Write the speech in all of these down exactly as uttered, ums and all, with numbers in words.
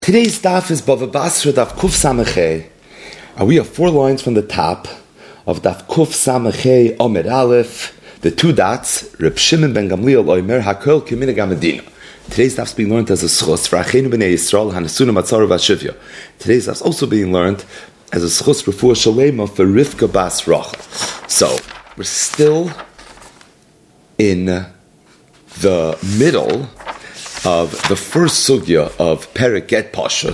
Today's daf is Bava Basra daf Kuf Samachei. Uh, we have four lines from the top of daf Kuf Samachei Omer Aleph. The two dots, Reb Shimon ben Gamliel Omer Hakol K'minhag HaMedina. Today's daf is being learned as a schus for Achenu b'nei Yisrael Hanasuna Matzara V'Ashivya. Today's daf is also being learned as a schus refuah shalema for Rivka Bas Rachel. So we're still in the middle of the first sugya of Perek Get Pashut,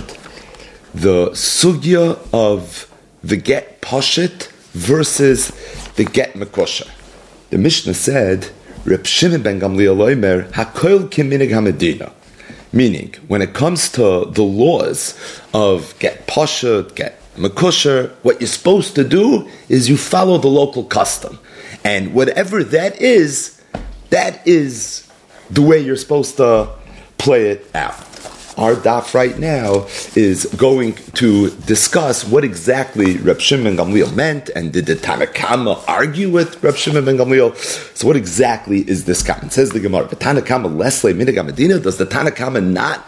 the sugya of the Get Pashut versus the Get Mekosher. The Mishnah said, Reb Shimon ben Gamliel Omer, Hakol K'minhag HaMedina. Meaning, when it comes to the laws of Get Pashut, Get Mekosher, what you're supposed to do is you follow the local custom. And whatever that is, that is the way you're supposed to play it out. Our daf right now is going to discuss what exactly Reb Shimon ben Gamliel meant, and did the Tana Kama argue with Reb Shimon ben Gamliel? So what exactly is this comment? Says the Gemara, Tana Kama lesle minhag HaMedina. Does the Tana Kama not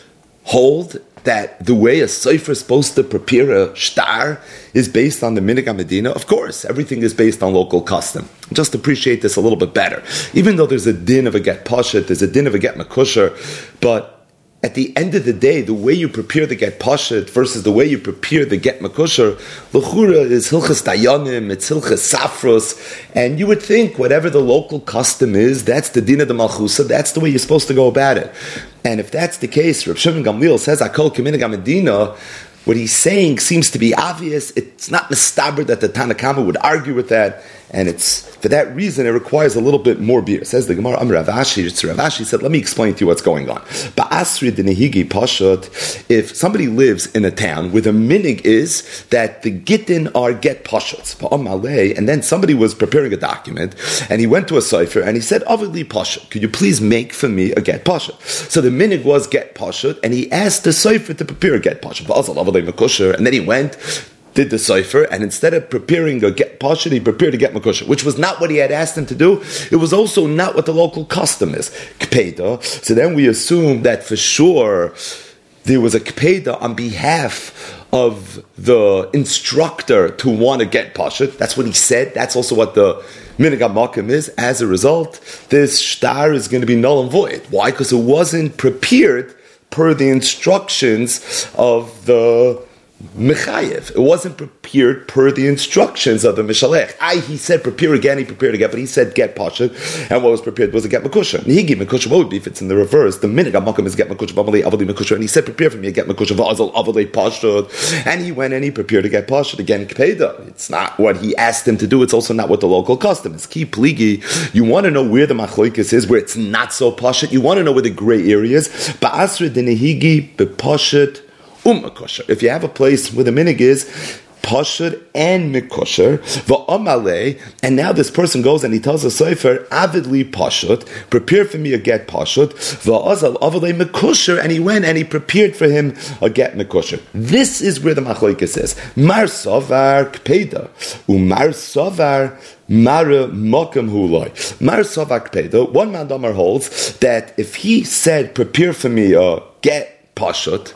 hold that the way a sofer is supposed to prepare a shtar is based on the minhag HaMedina? Of course, everything is based on local custom. Just appreciate this a little bit better. Even though there's a din of a get pashut, there's a din of a get mekosher, but at the end of the day, the way you prepare the get pashut versus the way you prepare the get mekosher, l'chura is hilchas dayanim, it's hilchas safros, and you would think whatever the local custom is, that's the din of the malchusa, that's the way you're supposed to go about it. And if that's the case, Reb Shimon Gamliel says, Hakol K'minhag HaMedina, what he's saying seems to be obvious. It's not mistaber that the Tana Kama would argue with that, and it's for that reason it requires a little bit more beer. Says the Gemara, Am Rav Ashi, it's Rav Ashi said, let me explain to you what's going on. Ba'asri d'nehigi pashut, if somebody lives in a town where the minig is that the gittin are get pashuts, and then somebody was preparing a document, and he went to a cipher, and he said, Avili pashut, could you please make for me a get pashut? So the minig was get pashut, and he asked the cipher to prepare a get pashut. And then he went, did the cipher, and instead of preparing a get pashut, he prepared a get mekosher, which was not what he had asked him to do. It was also not what the local custom is. Kpeda. So then we assume that for sure there was a kpeda on behalf of the instructor to want to get pashut. That's what he said. That's also what the minhag HaMakom is. As a result, this shtar is going to be null and void. Why? Because it wasn't prepared per the instructions of the Mechayev. It wasn't prepared per the instructions of the Mishalech. I, he said prepare again, he prepared again, but he said get pashut, and what was prepared was a get mekosher. Nihigi mekosher, what would be if it's in the reverse? The minhag HaMakom is get mekosher, v'amalei avali mekosher, and he said prepare for me a get mekosher, v'azal avalei pashut, and he went and he prepared to get pashut again, kpeda. It's not what he asked him to do, it's also not what the local custom is. Ki pligi, you want to know where the machloikis is, where it's not so pashut, you want to know where the gray area is. Ba'asra d'nehigi bepashut u'mekosher. If you have a place where the minig is pashut and mekosher, va'amalei, and now this person goes and he tells the sofer, avidli pashut, prepare for me a get pashut, va'azal avalei mekosher, and he went and he prepared for him a get mekosher. This is where the machlokes is. Mar savar kpeda, umar savar Mara Mokum Huloi. Mar Savak Pedo, one man Damar holds that if he said, prepare for me a get pashut,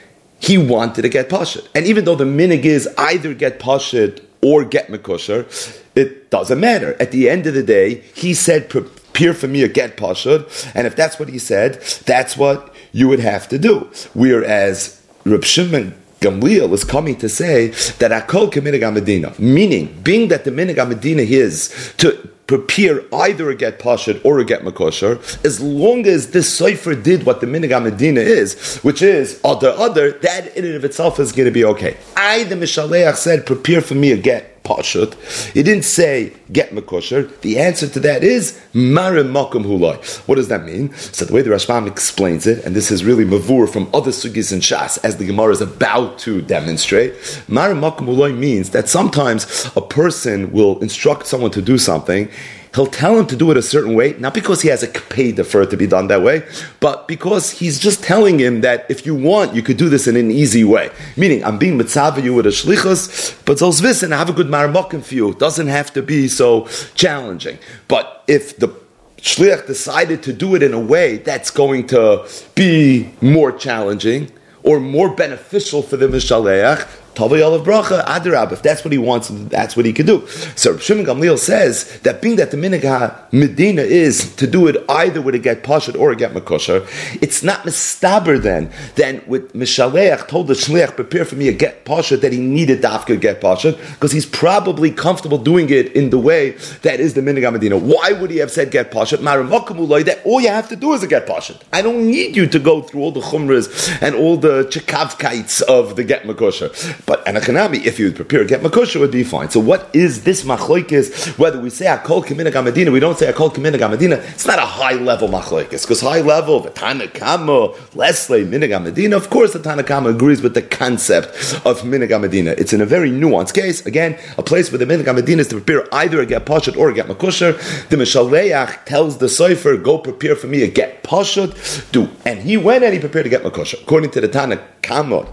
he wanted to get pashut. And even though the minig is either get pashut or get mekosher, it doesn't matter. At the end of the day, he said, prepare for me a get pashut, and if that's what he said, that's what you would have to do. Whereas Reb Shimon Gamliel is coming to say that Hakol K'minhag HaMedina, meaning, being that the minhag HaMedina is to prepare either a get pashut or a get mekosher, as long as this cipher did what the minhag HaMedina is, which is other other, that in and of itself is going to be okay. I, the Mishaleach, said, prepare for me a get pashut. He didn't say get mekosher. The answer to that is Mara Mokum Huloi. What does that mean? So the way the Rashbam explains it, and this is really mavur from other sugis and shas, as the Gemara is about to demonstrate, Mara Mokum Huloi means that sometimes a person will instruct someone to do something. He'll tell him to do it a certain way, not because he has a kpeda for it to be done that way, but because he's just telling him that if you want, you could do this in an easy way. Meaning, I'm being mitzvah you with a shlichus, but zos wissen, I have a good marmokim for you. It doesn't have to be so challenging. But if the shliach decided to do it in a way that's going to be more challenging, or more beneficial for the Mishaleach, Tavay Olav Bracha, Adarab. If that's what he wants, that's what he can do. So Shimon Gamliel says that being that the Minhag HaMedina is to do it either with a get Pashut or a get Makosher, it's not mistaber then, then with Mishaleach told the Shliach, prepare for me a get Pashut, that he needed Dafka get Pashut, because he's probably comfortable doing it in the way that is the Minhag HaMedina. Why would he have said get Pashut? Maramokamulai, that all you have to do is a get Pashut. I don't need you to go through all the Chumras and all the Chekavkites of the get Makosher. But Anachanami, if you would prepare a get Makosher, would be fine. So what is this machloikis? Whether we say Akol K'minhag HaMedina, we don't say Akol K'minhag HaMedina, it's not a high level machloikis, because high level, the Tanakama, Leslie, Minhag HaMedina, of course the Tanakama agrees with the concept of Minhag HaMedina. It's in a very nuanced case. Again, a place where the Minhag HaMedina is to prepare either a get Pashut or a get Makosher. The Mishaleach tells the Sofer, go prepare for me a get Pashut, do. And he went and he prepared to get Makosher. According to the Tanakama,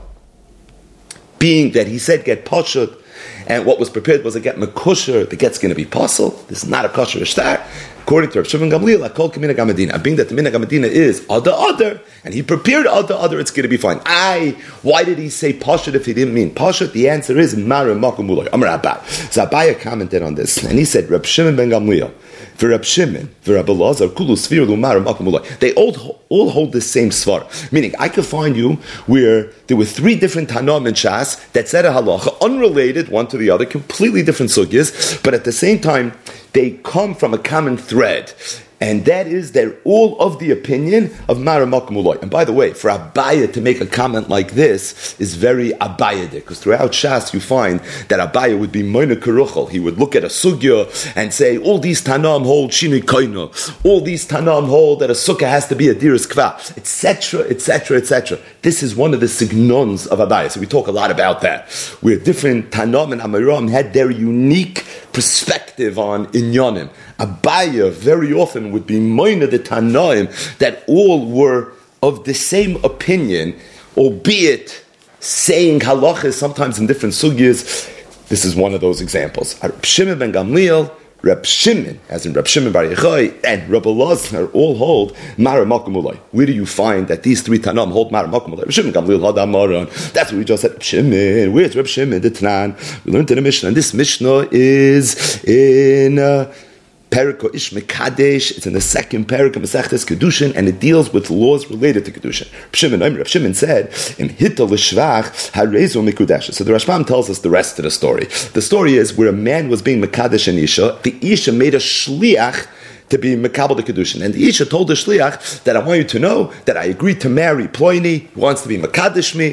being that he said get Pashut, and what was prepared was a get Makosher, the get's going to be possible. This is not a kosher ishtar. According to Rav Shimon Gamliel, Akol K'minhag HaMedina. Being that the Minhag HaMedina is other other, and he prepared other other, it's going to be fine. I, why did he say Pashut if he didn't mean Pashut? The answer is Mara Makamulay. Amar Abba. So Abaya commented on this, and he said, Rav Shimon ben Gamliel, for Rav Shimon, for Rabbi Lazar, Kulu Sfir Lumar Makamulay. They all all hold the same svar. Meaning, I could find you where there were three different Tanam and Shas that said a halacha, unrelated one to the other, completely different sugyas, but at the same time, they come from a common thread. And that is, they're all of the opinion of Mara Makamulay. And by the way, for Abaya to make a comment like this is very Abayidik, because throughout Shas you find that Abaya would be Moina Keruchel. He would look at a sugya and say, all these Tanam hold Shinui Koino, all these Tanam hold that a sukkah has to be a Diras Kva, et cetera, et cetera, et cetera. This is one of the signons of Abaya. So we talk a lot about that, where different Tanam and Amiram had their unique perspective on Inyanim. Abaya very often would be moina the Tanaim that all were of the same opinion, albeit saying halachas sometimes in different sugyas. This is one of those examples. Reb Shimon ben Gamliel, Reb Shimon, as in Reb Shimon Bar Yochai, and Reb Elazar all hold Mara Makamulay. Where do you find that these three Tanam hold Mara Makamulay? Reb Shimon Gamliel had Amaron. That's what we just said. Reb Shimon. Where's Reb Shimon? The Tanan. We learned in the Mishnah, and this Mishnah is in Uh, Periko Ish Mekadesh. It's in the second Periko Masechtes Kedushin, and it deals with laws related to Kedushin. Reb Shimon, Reb Shimon said, "Im Hitta l'shvach harezu mikudesh." So the Rashbam tells us the rest of the story. The story is where a man was being mekadesh an isha. The isha made a shliach to be mekabel the kedushin, and the isha told the shliach that I want you to know that I agreed to marry Ploini, who wants to be mekadesh me.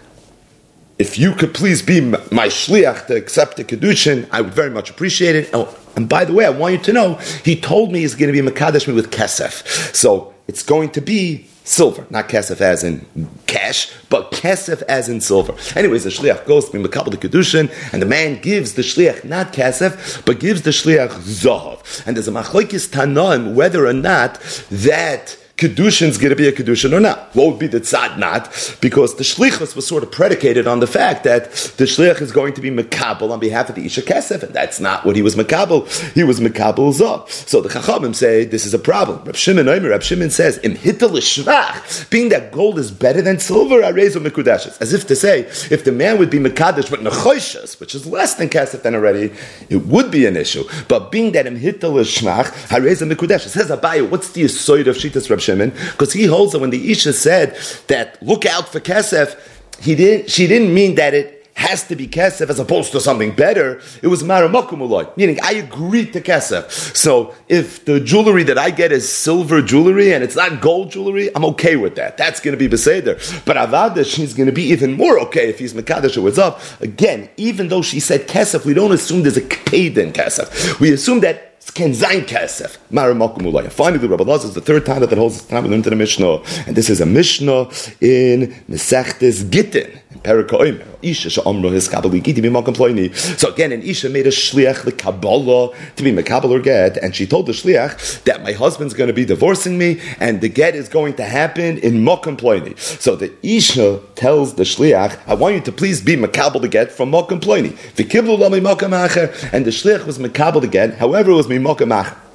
If you could please be my shliach to accept the kedushin, I would very much appreciate it. Oh, and by the way, I want you to know, he told me he's going to be mekadesh me with kesef. So it's going to be silver, not kesef as in cash, but kesef as in silver. Anyways, the shliach goes to be mekabel the kedushin, and the man gives the shliach not kesef, but gives the shliach zahav. And there's a machlokes tanaim whether or not that Kedushin's going to be a Kedushin or not. What would be the tzad not? Because the Shlichus was sort of predicated on the fact that the Shlich is going to be Mekabel on behalf of the Isha Kesef, and that's not what he was Mekabel. He was Mekabel Zav. So the Chachamim say this is a problem. Reb Shimon Omer, Reb Shimon says, Im Hitta l'shvach, being that gold is better than silver, Arezu Mekudeshes. As if to say, if the man would be Mekadesh but Nechoshas, which is less than Kesef then already, it would be an issue. But being that Im Hitta l'shvach, Arezu Mekudeshes. Says Abaye, what's the yisoid of Shitas Reb Shimon? Because he holds that when the Isha said that look out for Kesef, he didn't. She didn't mean that it has to be Kesef as opposed to something better. It was Mara Makumuloi, meaning I agreed to Kesef. So if the jewelry that I get is silver jewelry and it's not gold jewelry, I'm okay with that. That's going to be Beseder. But Avada, she's going to be even more okay if he's Mekadesh or what's up. Again, even though she said Kesef, we don't assume there's a K'peid in Kesef. We assume that Ken Zayin Kesef, Mara Makumulaya. Finally, the Rabbi Lazar is the third time that that holds the time we learned in the Mishnah, and this is a Mishnah in Mesechtes Gittin, in Perika Omer. Isha she'amro his kabbalah giti b'makom ploini. So again, an Isha made a shliach the Kabbalah to be mekabel or get, and she told the shliach that my husband's going to be divorcing me, and the get is going to happen in makom ploini. So the Isha tells the shliach, I want you to please be mekabel the get from makom ploini. V'kiblu la mi makom acher, and the shliach was mekabel the get. However, it was mi makom acher.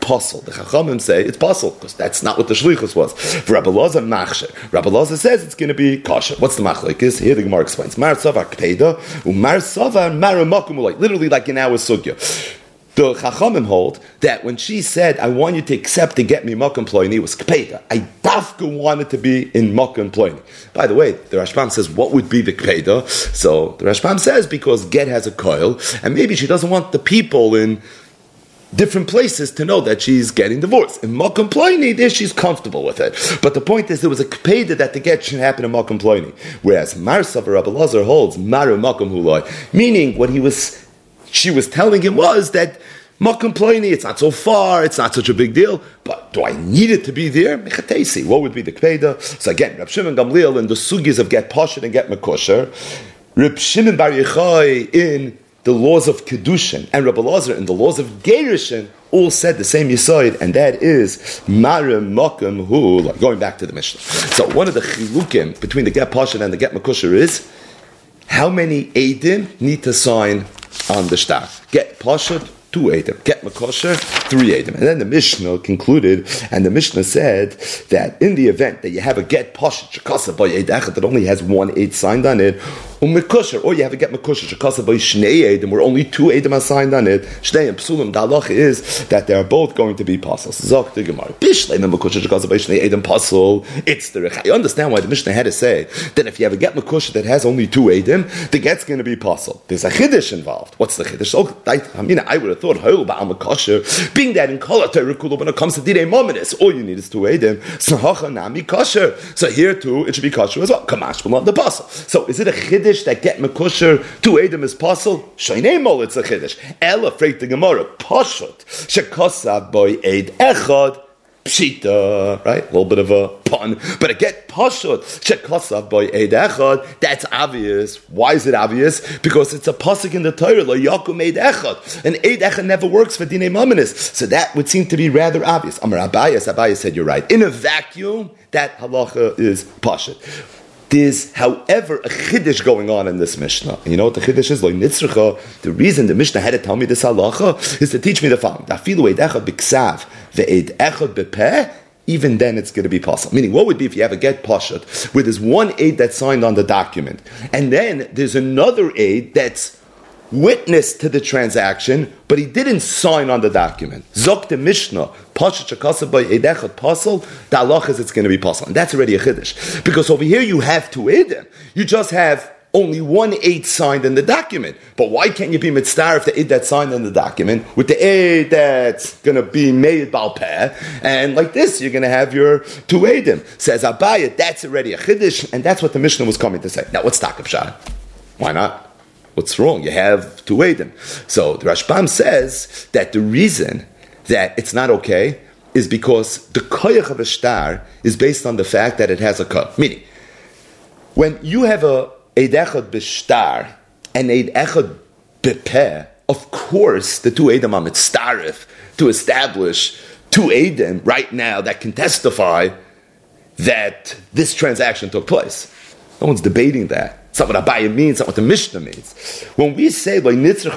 puzzle. The Chachamim say it's puzzle because that's not what the shlichus was. For Rabbi Elazar machsher. Rabbi Elazar says it's going to be kosher. What's the machlokes? Here the Gemara explains. Mar savar kpeda, umar savar mar makum ulay. Literally like in our sugya. The Chachamim hold that when she said, I want you to accept to get me Makom Ploini, it was Kpeda. I dafka wanted to be in Makom Ploini. By the way, the Rashbam says, what would be the Kpeda? So the Rashbam says, because get has a coil, and maybe she doesn't want the people in different places to know that she's getting divorced. In Makom Ploini, there she's comfortable with it. But the point is, there was a Kpeda that the get should happen in Makom Ploini. Whereas Marsav or Rabbi Lazar holds, Maru Makom Huloi, meaning what he was she was telling him was that Makom Ploini, it's not so far, it's not such a big deal, but do I need it to be there? Mechatesi, what would be the Kpeda? So again, Reb Shimon Gamliel in the sugis of get Pashat and get Mekosher, Reb Shimon Bar Yochai in the laws of Kedushin, and Reb Elazar in the laws of Gerushin, all said the same Yesod, and that is Mara Makom Hu, like going back to the Mishnah. So one of the chilukim between the get Pashat and the get Mekosher is how many Eidim need to sign on the shtar. Get Pashat, two Eidim. Get Mekosher, three Eidim. And then the Mishnah concluded, and the Mishnah said that in the event that you have a get Pashat Shekasa by Eid Echad that only has one Eid signed on it, or Mekosher, or you have a get Mekosher Shekasa by Shnei Eidim where only two Eidim are signed on it, Shnei and Psulim, the halacha is that they are both going to be Pasals. Zok the Gemara. Bishlei Mekosher Shekasa by Shnei Eidim Pasal. It's the Rech. I understand why the Mishnah had to say that if you have a get Mekosher that has only two Eidim, the get's going to be Pasal. There's a Chiddush involved. What's the Chiddush? Oh, I, I mean, I would have thought, being that in Kol HaTorah when it comes to Direi Mominus, all you need is two Eidim. So Nami kosher. So here too, it should be kosher as well. Kamash B'Lav the Pasal. So is it a Chiddush that get Mekosher, two Eidim is Pasal? Shoinei Mol, it's a Chiddush. Ela freit the Gemara, Pashut, Shekosav Boy Eid Echad, Pshita, right? A little bit of a pun. But a get Pashut, Shekosav Boy Eid Echad, that's obvious. Why is it obvious? Because it's a pasuk in the Torah, Lo Yakum Eid Echad. And Eid Echad never works for Dinei Mominus. So that would seem to be rather obvious. Amar Abayas, Abayas said, you're right. In a vacuum, that halacha is Pashut. There's, however, a chiddush going on in this Mishnah. And you know what the chiddush is? Like Nitzracha, the reason the Mishnah had to tell me this halacha is to teach me the following. Dafilu eid echad b'ksav ve'eid echad b'peh, even then it's going to be possible. Meaning, what would be if you have a get pashat, where there's one aid that's signed on the document, and then there's another aid that's witness to the transaction, but he didn't sign on the document. Zok the Mishnah, Pashat Shekasa by Eidechad Pasal, the halach is it's going to be Pasal. And that's already a Chiddush. Because over here you have two Eidim. You just have only one Eid signed in the document. But why can't you be mitzvah if the Eid that's signed in the document with the Eid that's going to be made Baal Peh, and like this you're going to have your two Eidim. Says Abaya, that's already a Chiddush, and that's what the Mishnah was coming to say. Now what's Takab Shah? Why not? What's wrong? You have two Eidim. So the Rashbam says that the reason that it's not okay is because the koyach of a shtar is based on the fact that it has a koyach. Meaning, when you have a eid echad b'shtar and eid echad b'peh, of course the two Eidim are mitzaref to establish two Eidim right now that can testify that this transaction took place. No one's debating that. It's not what Abaya means, it's not what the Mishnah means. When we say, it means the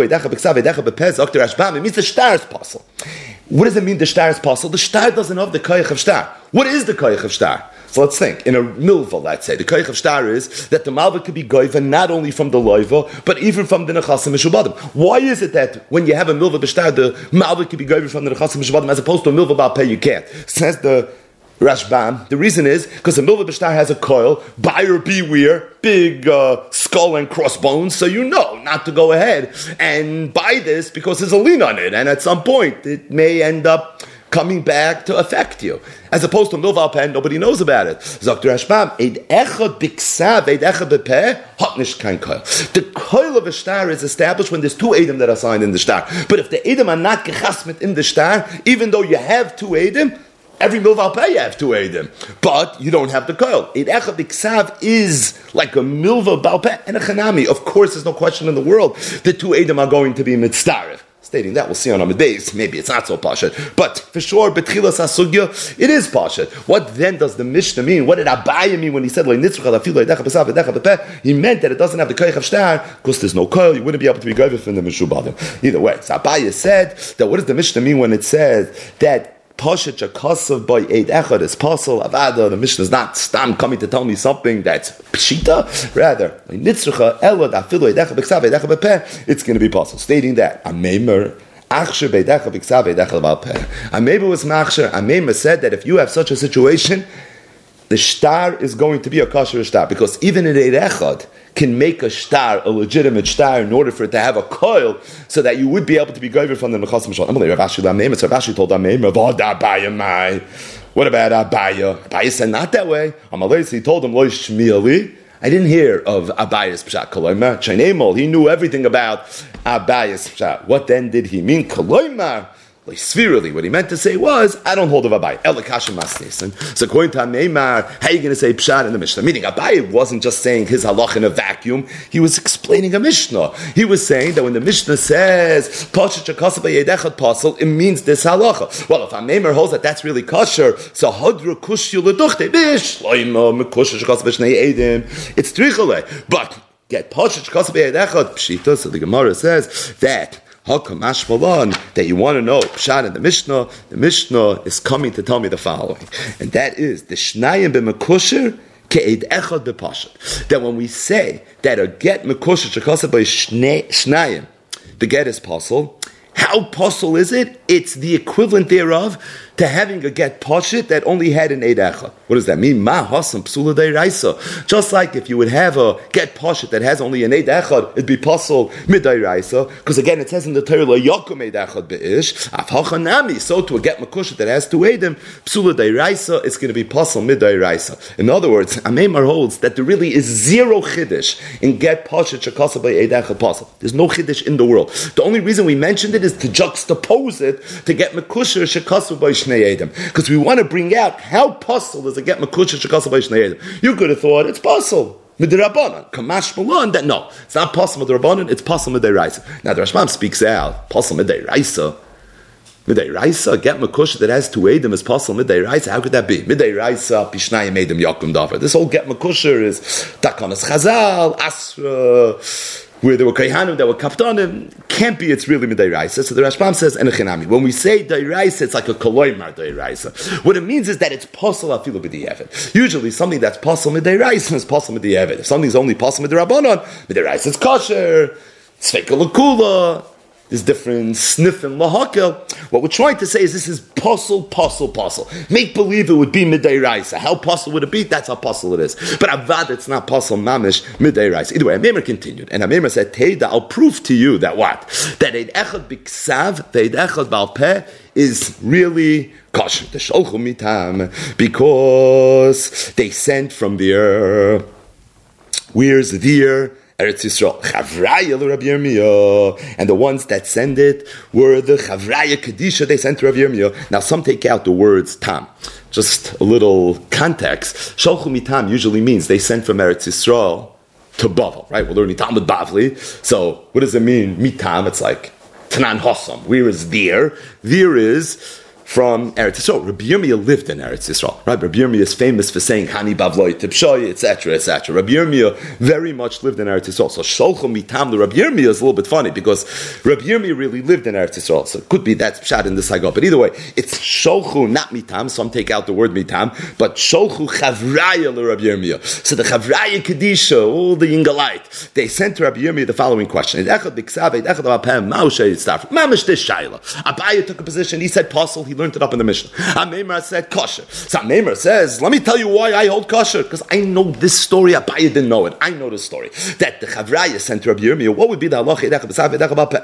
shtar is possible. What does it mean the shtar is possible? The shtar doesn't have the koyach of shtar. What is the koyach of shtar? So let's think. In a milva, let's say, the koyach of shtar is that the malva could be goiva not only from the loiva, but even from the nechasim mishubadim. Why is it that when you have a milva b'shtar, the malva could be goiva from the nechasim mishubadim, as opposed to a milva b'al peh, you can't? Says the Rashbam, the reason is because the milva b'shtar has a coil, buyer beware, big uh, skull and crossbones, so you know not to go ahead and buy this because there's a lien on it, and at some point it may end up coming back to affect you. As opposed to milva pen, nobody knows about it. Zok Rashbam, eid echad b'ksav, eid echad b'peh, hot nish kein koil. The koil of a shtar is established when there's two Eidim that are signed in the shtar. But if the Eidim are not gechasmit in the shtar, even though you have two Eidim, every milva peh you have two Eidim, but you don't have the koil. Eid echad b'ksav is like a milva bal peh and a chanami. Of course, there's no question in the world the two Eidim are going to be mitzdarif. Stating that, we'll see on Amud Beis, maybe it's not so Pashat. But for sure, Betchilas HaSugya, it is Pashat. What then does the Mishnah mean? What did Abaye mean when he said, he meant that it doesn't have the Koich of Shtar, because there's no Koil, you wouldn't be able to be Goyver from the Mishubadim. Either way, so Abaye said that what does the Mishnah mean when it says that Pashat Shakasav by Eid Echad is Pasal Avada? The Mishnah is not Stam coming to tell me something that's Pshita. Rather, Nitzrucha Elad Afilu Eid Echad B'Ksav Eid Echad B'Peh, it's going to be Pasal. Stating that Ameimer Achsher Beid Echad B'Ksav Eid Echad B'Peh. Ameimer was Machsher. Ameimer said that if you have such a situation, the shtar is going to be a kosher shtar, because even an Eid Echad can make a shtar, a legitimate shtar, in order for it to have a coil, so that you would be able to be goyver from the Nechas Mishal. Rav Ashi Lameim, Rav Ashi told Ameim, what about Abaya? Abaya said not that way. Amalei, he told him, Lo Shmieli. I didn't hear of Abaya's pshat koloimar. Chainemol, he knew everything about Abaya's pshat. What then did he mean? Koloimar. Like spherically, what he meant to say was, I don't hold of Abai. Elikasha Masnesan. So according to Neymar, how are you going to say Pshat in the Mishnah? Meaning Abai wasn't just saying his halach in a vacuum. He was explaining a Mishnah. He was saying that when the Mishnah says Pashat Shakasa B'Yedechad Pasal, it means this halacha. Well, if Neymar holds that that's really kosher, so Hadra Kushyu Leduchte Bish Loima Mekusha Shakasa B'Shnei Edim. It's trichale. But get Pashat Shakasa B'Yedechad Pshita. So the Gemara says that that you want to know Pshat in the Mishnah, the Mishnah is coming to tell me the following, and that is the Shnayim b'Mekusher ke'ed echad b'Pashat. That when we say that a get Mekusher shekasa by Shnayim, the get is pasul. How pasul is it? It's the equivalent thereof to having a get pashit that only had an eid echad. What does that mean? Ma hasam psula deiraisa. Just like if you would have a get pashit that has only an eid echad, it'd be pasul midairaisa. Because again, it says in the Torah, yakum eid echad beish. Afhachanami. So to a get makushit that has two eidim, psula deiraisa, it's going to be pasul midairaisa. In other words, Ameimar holds that there really is zero chiddush in get pashit shekasa by eid echad pasul. There's no chiddush in the world. The only reason we mentioned it is to juxtapose it to get makusher shekasa by because we want to bring out how puzzle does it get makusha shekasa by shnei edim. You could have thought it's puzzle midrabanan, kamash malon. That no, it's not puzzle midrabanan. It's puzzle midiraisa. Now the Rashbam speaks out puzzle midiraisa. Midiraisa get makusha that has two edim is puzzle midiraisa. How could that be? Midiraisa pishnayim edim yakum davar. This whole get makusha is takanas chazal asra. Where there were kaihanim that were kaptanim, can't be it's really midayraisa. So the Rashbam says, enechinami. When we say dayraisa, it's like a koloimar dayraisa. What it means is that it's posel afilu b'di'evet. Usually something that's posel midayraisa is posel middi'evet. If something's only posel midirabanan, midayraisa is kosher, tzveika l'kula, there's different sniff and lahakel. What we're trying to say is this is puzzle, puzzle, puzzle. Make believe it would be midday raisa. How puzzle would it be? That's how puzzle it is. But avad, it's not puzzle mamish midday raisa. Either way, Ameimer continued, and Ameimer said, Teida, I'll prove to you that what? That eid echad b'ksav, the eid echad b'al peh is really kosher. The sholchu mitam, because they sent from there. Where's there? Eretz Yisrael, Chavraya l'Rabbi Yirmiyah, and the ones that send it were the Chavraya Kedisha they sent to Rabbi Yirmiyah. Now some take out the words tam, just a little context. Sholchu mitam usually means they sent from Eretz Yisrael to Bavel, right? We're learning Talmud Bavli. So what does it mean? Mitam, it's like Tanan Hossam. Where is there? There is from Eretz Yisrael. Rabbi Yirmiyah lived in Eretz Yisrael, right? Rabbi Yirmiyah is famous for saying Hani Bavloi Tipshoy, et cetera, et cetera. Rabbi Yirmiyah very much lived in Eretz Yisrael. So Sholchu mitam the Rabbi Yirmiyah is a little bit funny because Rabbi Yirmiyah really lived in Eretz Yisrael. So it could be that's pshat in this Haggadah. But either way, it's Sholchu, not mitam. Some take out the word mitam, but Sholchu Chavraya l'Rabbi Yirmiyah. So the Chavraya Kedisha, all the Yingalite, they sent to Rabbi Yirmiyah the following question: Echad b'ksav, echad b'apem, ma'ushay yitztaf. Mamish this shayla. Abaya took a position. He said pasul. He learned it up in the Mishnah. Ameimer said kosher. So Ameimer says, let me tell you why I hold kosher. Because I know this story. Abaya didn't know it. I know the story. That the Chavraya sent to Rabbi Yirmiyah, what would be the halacha?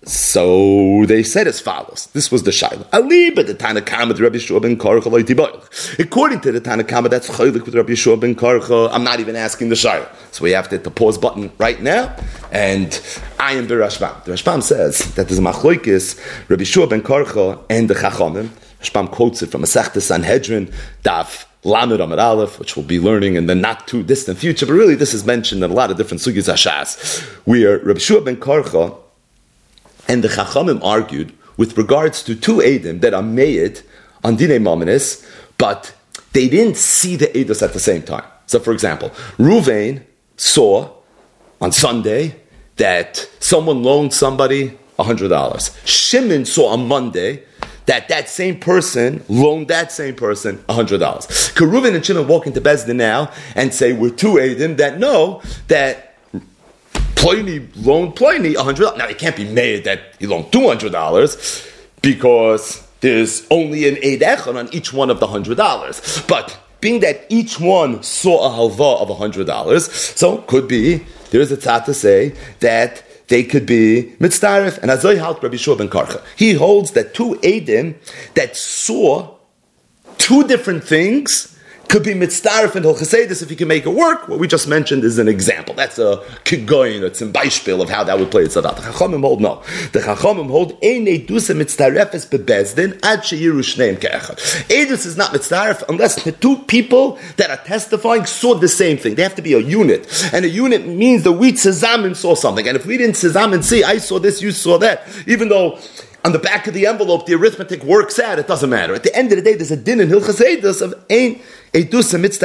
So they said as follows. This was the shayla. Ali, but the Tanakama with Rabbi Yeshua ben Karcha loy tibayach. According to the Tanakama, that's chaylik with Rabbi Yeshua ben Karcha. I'm not even asking the shayla. So we have to hit the pause button right now. And I am the Rashbam. The Rashbam says that there's a machlokes Rabbi Yeshua ben Karcha and the Chachamim. Rashbam quotes it from Masechta Sanhedrin, Daf Lamed Amud Aleph, which we'll be learning in the not too distant future. But really, this is mentioned in a lot of different sugis hashas, where Rabbi Yeshua ben Karcha And the Chachamim argued with regards to two Eidim that are made on Dinei Maminis, but they didn't see the Eidos at the same time. So, for example, Ruvain saw on Sunday that someone loaned somebody one hundred dollars. Shimon saw on Monday that that same person loaned that same person one hundred dollars. Could Reuven and Shimon walk into Bezdin now and say, we're two Eidim that know that Ploini loaned Ploini one hundred dollars. Now, it can't be made that he loaned two hundred dollars because there's only an Eid Echad on each one of the one hundred dollars. But being that each one saw a halva of one hundred dollars, so could be, there's a tzad to say that they could be mitzdaref. And Azoi halt Rabbi Shua ben Karcha. He holds that two Eidim that saw two different things could be mitzdaref and Hilchassedus if you can make it work. What we just mentioned is an example. That's a kigoyin, it's a beispiel of how that would play itself out. The Chachamim hold no. The Chachamim hold ein edus mitzdarefes bebezdin ad sheyiru shneim ke'echad. Edus is not mitzdaref unless the two people that are testifying saw the same thing. They have to be a unit, and a unit means that we tzazamin saw something. And if we didn't tzazamin see, I saw this, you saw that, even though on the back of the envelope the arithmetic works out, it doesn't matter. At the end of the day, there's a din in Hilchassedus of ein. So when the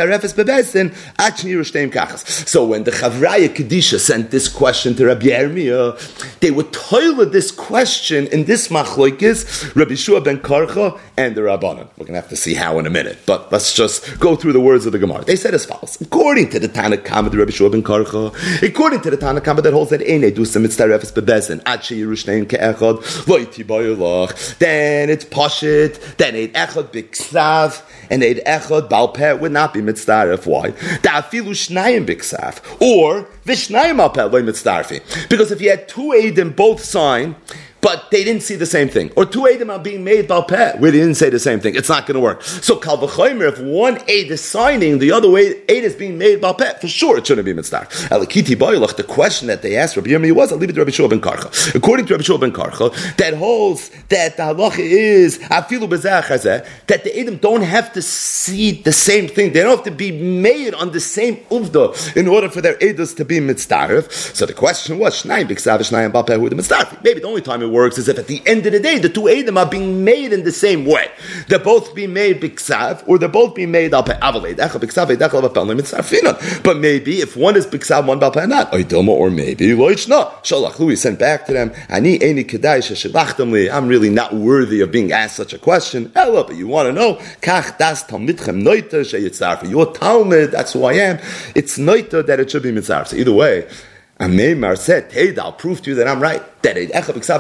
Chavraya Kedisha sent this question to Rabbi Yirmiyah, they would toilet this question in this machloikis, Rabbi Shua ben Karcha and the Rabbanan. We're going to have to see how in a minute, but let's just go through the words of the Gemara. They said as follows: according to the Tana Kama, Rabbi Shua ben Karcha, according to the Tana Kama that holds that ein edusa mitzdarefes bebezin ad sheyiru shneim ke'echad lo yitibayolach, then it's pashit, then eid echad b'ksav and eid echad bal would not be mitzdaref. Why? Da'afilu shnayim b'ksav or vishnayim al peh lo mitzdarfi. Because if you had two eidim both sign, but they didn't see the same thing, or two eidim are being made bal peh where they didn't say the same thing, it's not going to work. So kal v'chomer, if one eid is signing, the other way eid is being made bal peh, for sure it shouldn't be mitzdaref. Alakiti bayilach, the question that they asked Rabbi Yirmiyah was, I'll leave it to Rabbi Shua ben Karcha. According to Rabbi Shua ben Karcha, that holds that the halacha is afilu b'zeh chazeh, that the eidim don't have to see the same thing, they don't have to be made on the same uvda in order for their eidos to be mitzdaref. So the question was, shnayim b'ksav shnayim bal peh who the mitzdaref. Maybe the only time it works is if at the end of the day the two eidim are being made in the same way. They're both being made b'ksav, or they're both being made al peh avalei dechal b'ksav eidechal b'peh lo mitzdarfinon. But maybe if one is b'ksav, one b'al peh not, or maybe loichna shalach Louis sent back to them, ani eini kedai sheshalachtem li, I'm really not worthy of being asked such a question. Ella, but you want to know, kach das talmidchem noita sheyitzarfi. Your Talmud, that's who I am. It's noita that it should be mitzarf. So either way, Ameimar said, hey, I'll prove to you that I'm right. That the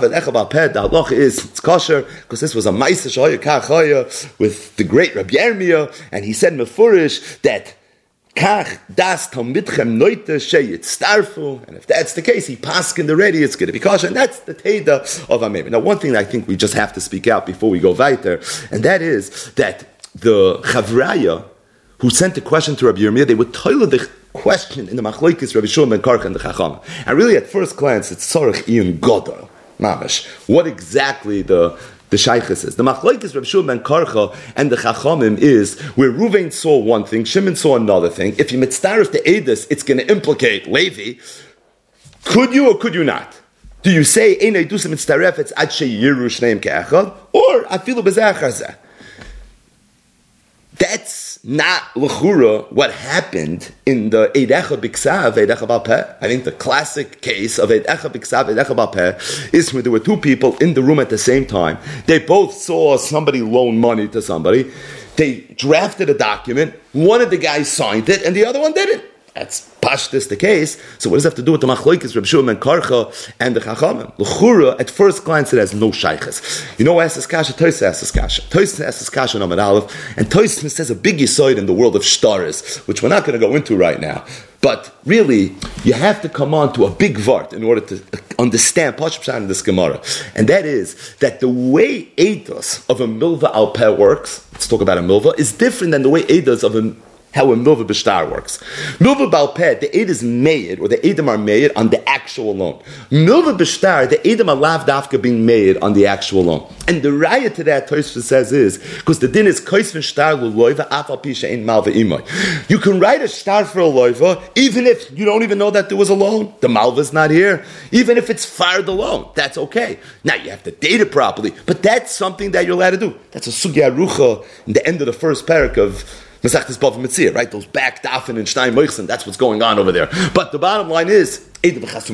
halacha is it's kosher, because this was a ma'aseh shahaya kachaya with the great Rabbi Yirmiyah, and he said mefurish that kach das talmidchem noite sheyitzarfu, and if that's the case, he paskined already, it's going to be kosher, and that's the teda of Ameimar. Now, one thing I think we just have to speak out before we go weiter, and that is that the Chavraya who sent the question to Rabbi Yirmiyah, they would toilet the question in the Machlokes Rabbi Shua ben Karcha and the Chacham. And really, at first glance, it's Tzorech Iyun Godel, mamash. What exactly the the Shaykhis is? The Machlokes Rabbi Shua ben Karcha and the Chachamim is where Ruvain saw one thing, Shimon saw another thing. If you mitzdaref the Eidos, it's going to implicate Levi. Could you or could you not? Do you say Ein Eidusa mitzdaref it's ad sheyiru shneim ke'echad, or afilu b'zeh chazeh? That's not l'chura what happened in the Eid Echad B'Ksav, Eid Echad Bal Peh. I think the classic case of Eid Echad B'Ksav, Eid Echad Bal Peh is when there were two people in the room at the same time. They both saw somebody loan money to somebody. They drafted a document. One of the guys signed it, and the other one didn't. That's pashtus the case. So what does that have to do with the machlokes Rabbi Shua ben Karcha and the Chachamim? L'chura, at first glance, it has no shaykhs. You know who asks this kasha? Tosfos asks this kasha. Tosfos asks this kasha on Amud Aleph, and Tosfos says a big yisoid in the world of shtaris, which we're not going to go into right now. But really, you have to come on to a big vart in order to understand Pashup Pshat in this Gemara. And that is that the way Eidos of a milva al peh works, let's talk about a milva, is different than the way Eidos of a how a milva b'shtar works. Milva balpeh, the eid is made, or the eidim are made on the actual loan. Milva b'shtar, the eidim are lav dafka being made on the actual loan. And the raya to that Tosfos says is, because the din is kois v'shtar l'loiva afal pi she'ein malva imoy. You can write a shtar for a loiva, even if you don't even know that there was a loan. The malva's not here. Even if it's fired the loan, that's okay. Now you have to date it properly, but that's something that you're allowed to do. That's a sugya rucha in the end of the first parak of Masechtas Bava Metzia, right? Those back dafen and shnai moichsen, that's what's going on over there. But the bottom line is, right?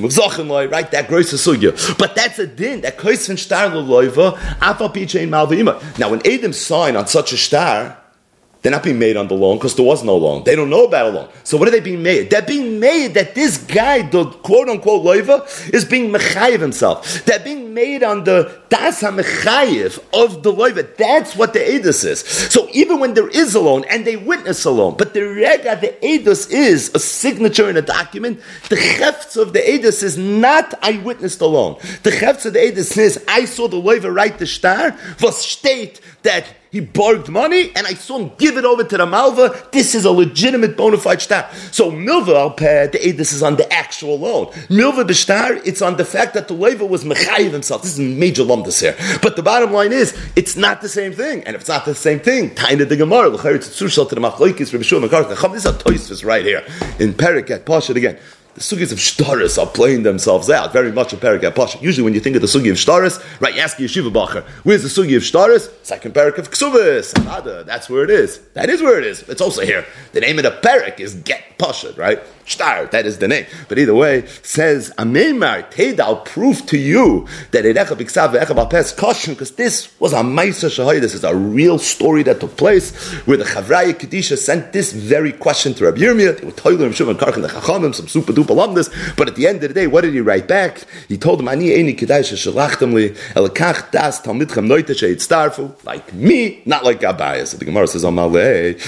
That gross sugya. But that's a din, that kois von shtar loiva, afa pichein malva ima. Now when Edom sign on such a shtar, they're not being made on the loan because there was no loan. They don't know about a loan. So what are they being made? They're being made that this guy, the quote-unquote loiva, is being mechayiv himself. They're being made on the das ha-mechayiv of the loiva. That's what the edus is. So even when there is a loan, and they witness a loan, but the rega, the edus is a signature in a document, the chefts of the edus is not I witnessed a loan. The chefts of the edus is I saw the loiva write the shtar, was state that he borrowed money, and I saw him give it over to the malva. This is a legitimate bona fide shtar. So milva al peh, the edus is on the actual loan. Milva b'shtar, it's on the fact that the loiva was mechayiv himself. This is major lumdus here. But the bottom line is, it's not the same thing. And if it's not the same thing, taina de gemara, l'chayr tzur to the machlokes, Rabbi Shua Makar, this is a Tosfos right here in Perek at Pashat again. The sugis of shtaris are playing themselves out very much in Perek Pasha. Usually, when you think of the sugi of shtaris, right? You ask Yeshiva Bacher, where's the sugi of shtaris? Second Perek of Ksubis. That's where it is. That is where it is. It's also here. The name of the Perek is Get Pasha, right? Shtar. That is the name. But either way, says Ameimar Teda. I'll prove to you that Erecha Biksav Erecha Balpes caution, because this was a Ma'aser Shahay. This is a real story that took place where the Chavraya Kedisha sent this very question to Rabbi Yirmiyah. They were toiling Shimon Karchan the Chachamim, some super duper lumdus. But at the end of the day, what did he write back? He told them, Ani Eini Kedai Sheshalachtem Li Elakach Das Talmidchem Noite Sheitztarfu, like me, not like Abayah. So the Gemara says, Amalei.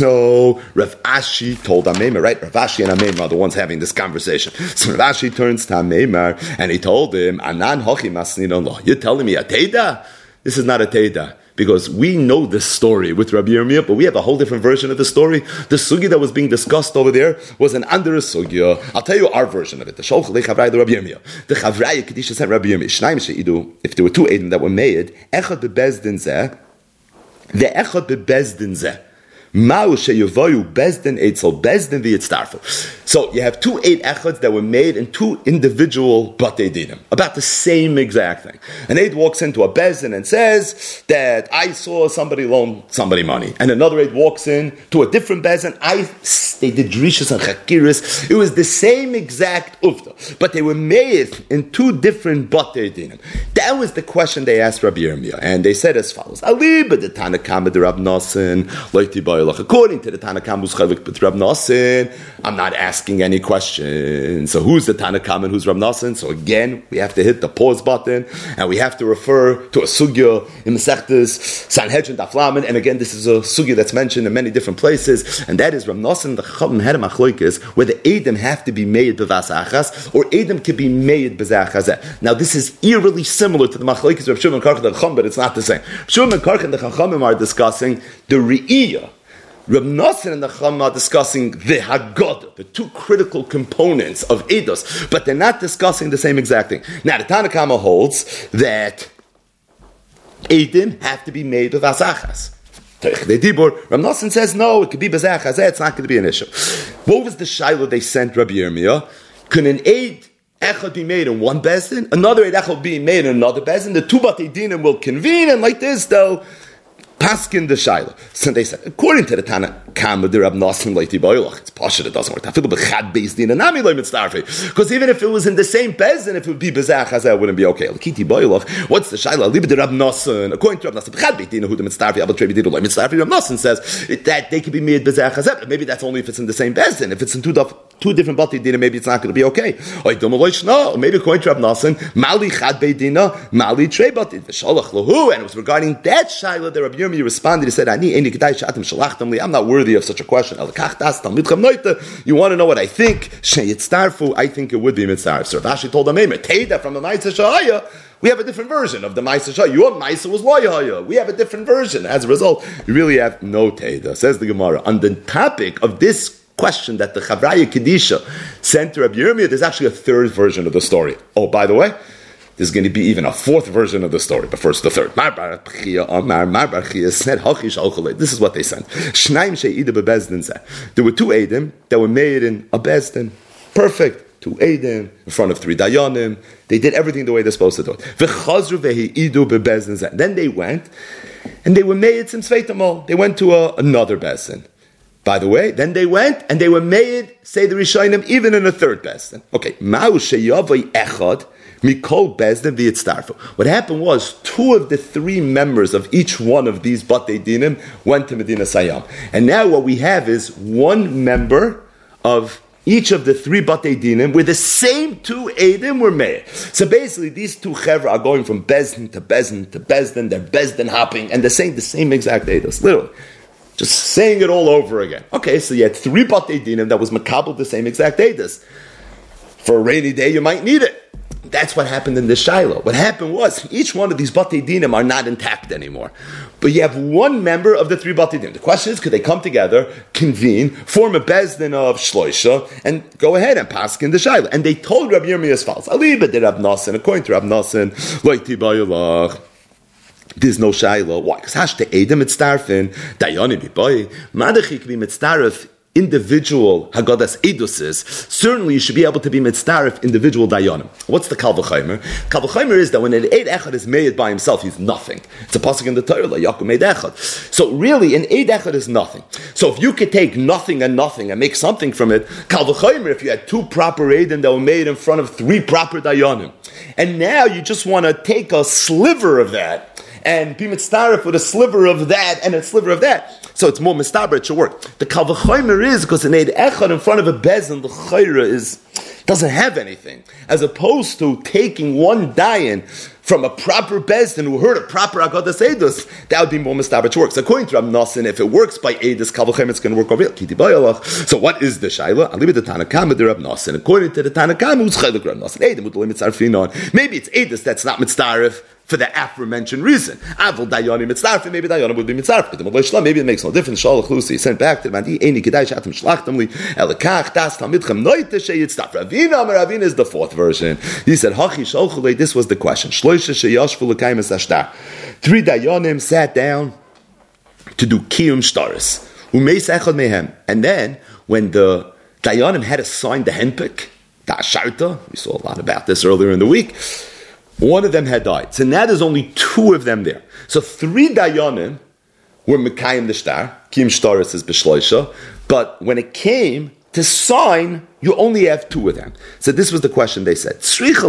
So Rav Ashi told Ameimar, right? Rav Ashi and Ameimar are the ones having this conversation. So Rav Ashi turns to Ameimar and he told him, Anan Hochi Masnin Allah. You're telling me a Teda? This is not a Teda. Because we know this story with Rabbi Yirmiyah, but we have a whole different version of the story. The sugi that was being discussed over there was an under sugya. I'll tell you our version of it. The Sholch Lechavrai the Rabbi Yirmiyah. The Chavraya Kedisha said Rabbi Yirmiyah. Shnaim she'idu. If there were two Eidim that were made, echad bebezdin zeh, the echad bebezdin zeh. Ma'u she'yavoyu bezdin eitzel bezdin v'yitztarfu. So you have two eight echads that were made in two individual batei dinim about the same exact thing. An aid walks into a bezdin and says that I saw somebody loan somebody money, and another aid walks in to a different bezdin. I they did drishas and chakiris. It was the same exact ufta, but they were made in two different batei dinim. That was the question they asked Rabbi Yirmiyah, and they said as follows: Ali b'de Tanakama de Rab Nosson loyti ba. According to the Tanakam who's Chavik B't Rab Nosson, I'm not asking any questions. So who's the Tanakam and who's Rab Nosson? So again, we have to hit the pause button and we have to refer to a sugya in Masechtas Sanhedrin Daf Lamed. And again, this is a sugya that's mentioned in many different places, and that is Rab Nosson the Chachamim had a machlokes where the Eidim have to be made b'vas achas or Eidim can be made b'zachazeh. Now this is eerily similar to the machlokes of Shimon Karchan the Chacham, but it's not the same. Shimon Karchan the Chachamim are discussing the Re'iyah. Rab Nosson and the Chacham are discussing the Haggadah, the two critical components of Eidos, but they're not discussing the same exact thing. Now, the Tanakama holds that Eidim have to be made of Asachas. Rab Nosson says, no, it could be Bezachas, it's not going to be an issue. What was the Shiloh they sent Rabbi Yirmiyah? Could an Eid Echad be made in one Bezdin, another Eid Echad be made in another Bezdin, the two Batei Dinim will convene, and like this, they'll Paskin the Shaila. So they said, according to the Tana Kama, the Rab Nosson Leiti Boilach, it's Pasha that doesn't work. Because even if it was in the same bezin, if it would be Bezach Hazeh, it wouldn't be okay. Lekiti Boilach, what's the Shaila? Liba the Rab Nosson, according to Rab Nosson, Chad Beitina, who the Mitzdarfi, Abel Trevi Didu, Mitzdarfi, Rab Nosson says that they can be made Bezach Hazeh. Maybe that's only if it's in the same bezin. If it's in two two different Bati Dina, maybe it's not going to be okay. Or maybe according to Rab Nosson, Mali Chad Beitina, Mali Trei Bati, V'shalach Lahu, and it was regarding that Shaila that Rab Yirmiyah responded. He said, I'm not worthy possibility of such a question. You want to know what I think? I think it would be mitzaref. So Rav Ashi told the Meimer, Teda from the Ma'aseh Shahaya, we have a different version of the Ma'aseh Shahaya. Your Ma'aseh was Loyahaya. We have a different version. As a result, you really have no Teda. Says the Gemara. On the topic of this question that the Chavraya Kedisha sent to Rabbi Yirmiyah, there's actually a third version of the story. Oh, by the way, there's going to be even a fourth version of the story, but first the third. This is what they sent. There were two Eidim that were made in a Bezdin. Perfect. Two Eidim in front of three Dayanim. They did everything the way they're supposed to do it. Then they went and they were made some Sveitamol. They went to a, another Bezdin. By the way, then they went and they were made, say the Rishonim, even in a third Bezdin. Okay. Mikol Bezdin v'yitztarfu. What happened was, two of the three members of each one of these Batei Dinim went to Medina Sayyam. And now what we have is one member of each of the three Batei Dinim where the same two Eidim were made. So basically, these two Chevra are going from Bezdin to Bezdin to Bezdin. They're Bezdin hopping, and they're saying the same exact Eidos, literally. Just saying it all over again. Okay, so you had three Batei Dinim that was makabel the same exact Eidos. For a rainy day, you might need it. That's what happened in the Shiloh. What happened was, each one of these Batei Dinim are not intact anymore. But you have one member of the three Batei Dinim. The question is, could they come together, convene, form a Bezdin of Shloisha, and go ahead and pass in the Shiloh? And they told Rabbi Yirmiyah as follows. Aliba did Rab Nosson, according to Rab Nosson, Loiti Bayalach. There's no Shiloh. Why? Because Hashte Eidim Mitztarfin, Dayani Biboy, Madachi could be Mitztarf, individual Haggadas Eiduses. Certainly you should be able to be mitzdarif individual dayanim. What's the Kal V'chaimer? Kal V'chaimer is that when an Eid Echad is made by himself, he's nothing. It's a pasuk in the Torah, Yakum Eid Echad. So really, an Eid Echad is nothing. So if you could take nothing and nothing and make something from it, Kal V'chaimer, if you had two proper Eidim that were made in front of three proper dayanim, and now you just want to take a sliver of that and be mitzdarif with a sliver of that and a sliver of that, so it's more mistaber, it should work. The Kal V'chaimer is because an Eid Echad in front of a Bezin, the Chayra is doesn't have anything, as opposed to taking one dayan from a proper Bezdin who heard a proper Haggadas Eidos, that would be more mistaber to work. So according to Rab Nosson, if it works by Eidos Kal V'chaimer, it's going to work over here. So what is the Shaila? I'll leave it to Tanakama, the Rab Nosson. According to the Tanakama, who's Chaylik Rab Nosson? Eidim with the limits are finon. Maybe it's Eidos that's not mitzdarif for the aforementioned reason. Avol Dayani mitzdarif, maybe Dayani would be mitzdarif. Maybe it makes no difference. Shalach Lucy sent back to the Mandi. Eini Kedai Shatim Shlachtam Li Elakach Das Talmidchem Noite Sheyitzdarf. Ravina Amar Ravina is the fourth version. He said Hachi Shalchulei. This was the question. Shloisha Sheyashvu L'Kaimes Ashtar. Three Dayanim sat down to do Kiyum Shtaris. Umeis Echad Mehem. And then when the Dayanim had to sign the henpik, the Asharta, we saw a lot about this earlier in the week, one of them had died. So now there's only two of them there. So three Dayanim were Mekayim the Shtar, Kiyum Shtaris is B'shloisha, but when it came to sign, you only have two of them. So this was the question they said.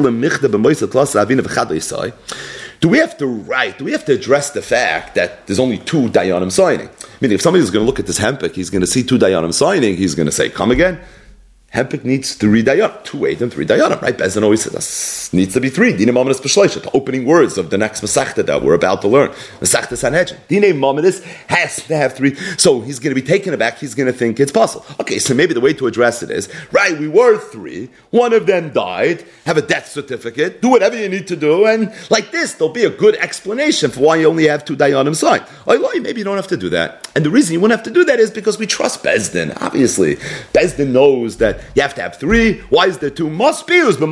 Do we have to write, do we have to address the fact that there's only two Dayanim signing? I mean, if somebody's going to look at this hempik, he's going to see two Dayanim signing, he's going to say, come again? Hempik needs three dayanim, two eight and three dayanim, right? Bezin always says, needs to be three. Dinim Mamonis B'shloisha, the opening words of the next Masechta that we're about to learn. Masechta Sanhedrin. Dinim Mamonis has to have three. So he's going to be taken aback, he's going to think it's possible. Okay, so maybe the way to address it is, right, we were three, one of them died, have a death certificate, do whatever you need to do, and like this, there'll be a good explanation for why you only have two dayanim signed. Maybe you don't have to do that. And the reason you wouldn't have to do that is because we trust Bezdin, obviously. Bezdin knows that you have to have three. Why is there two? Must be. But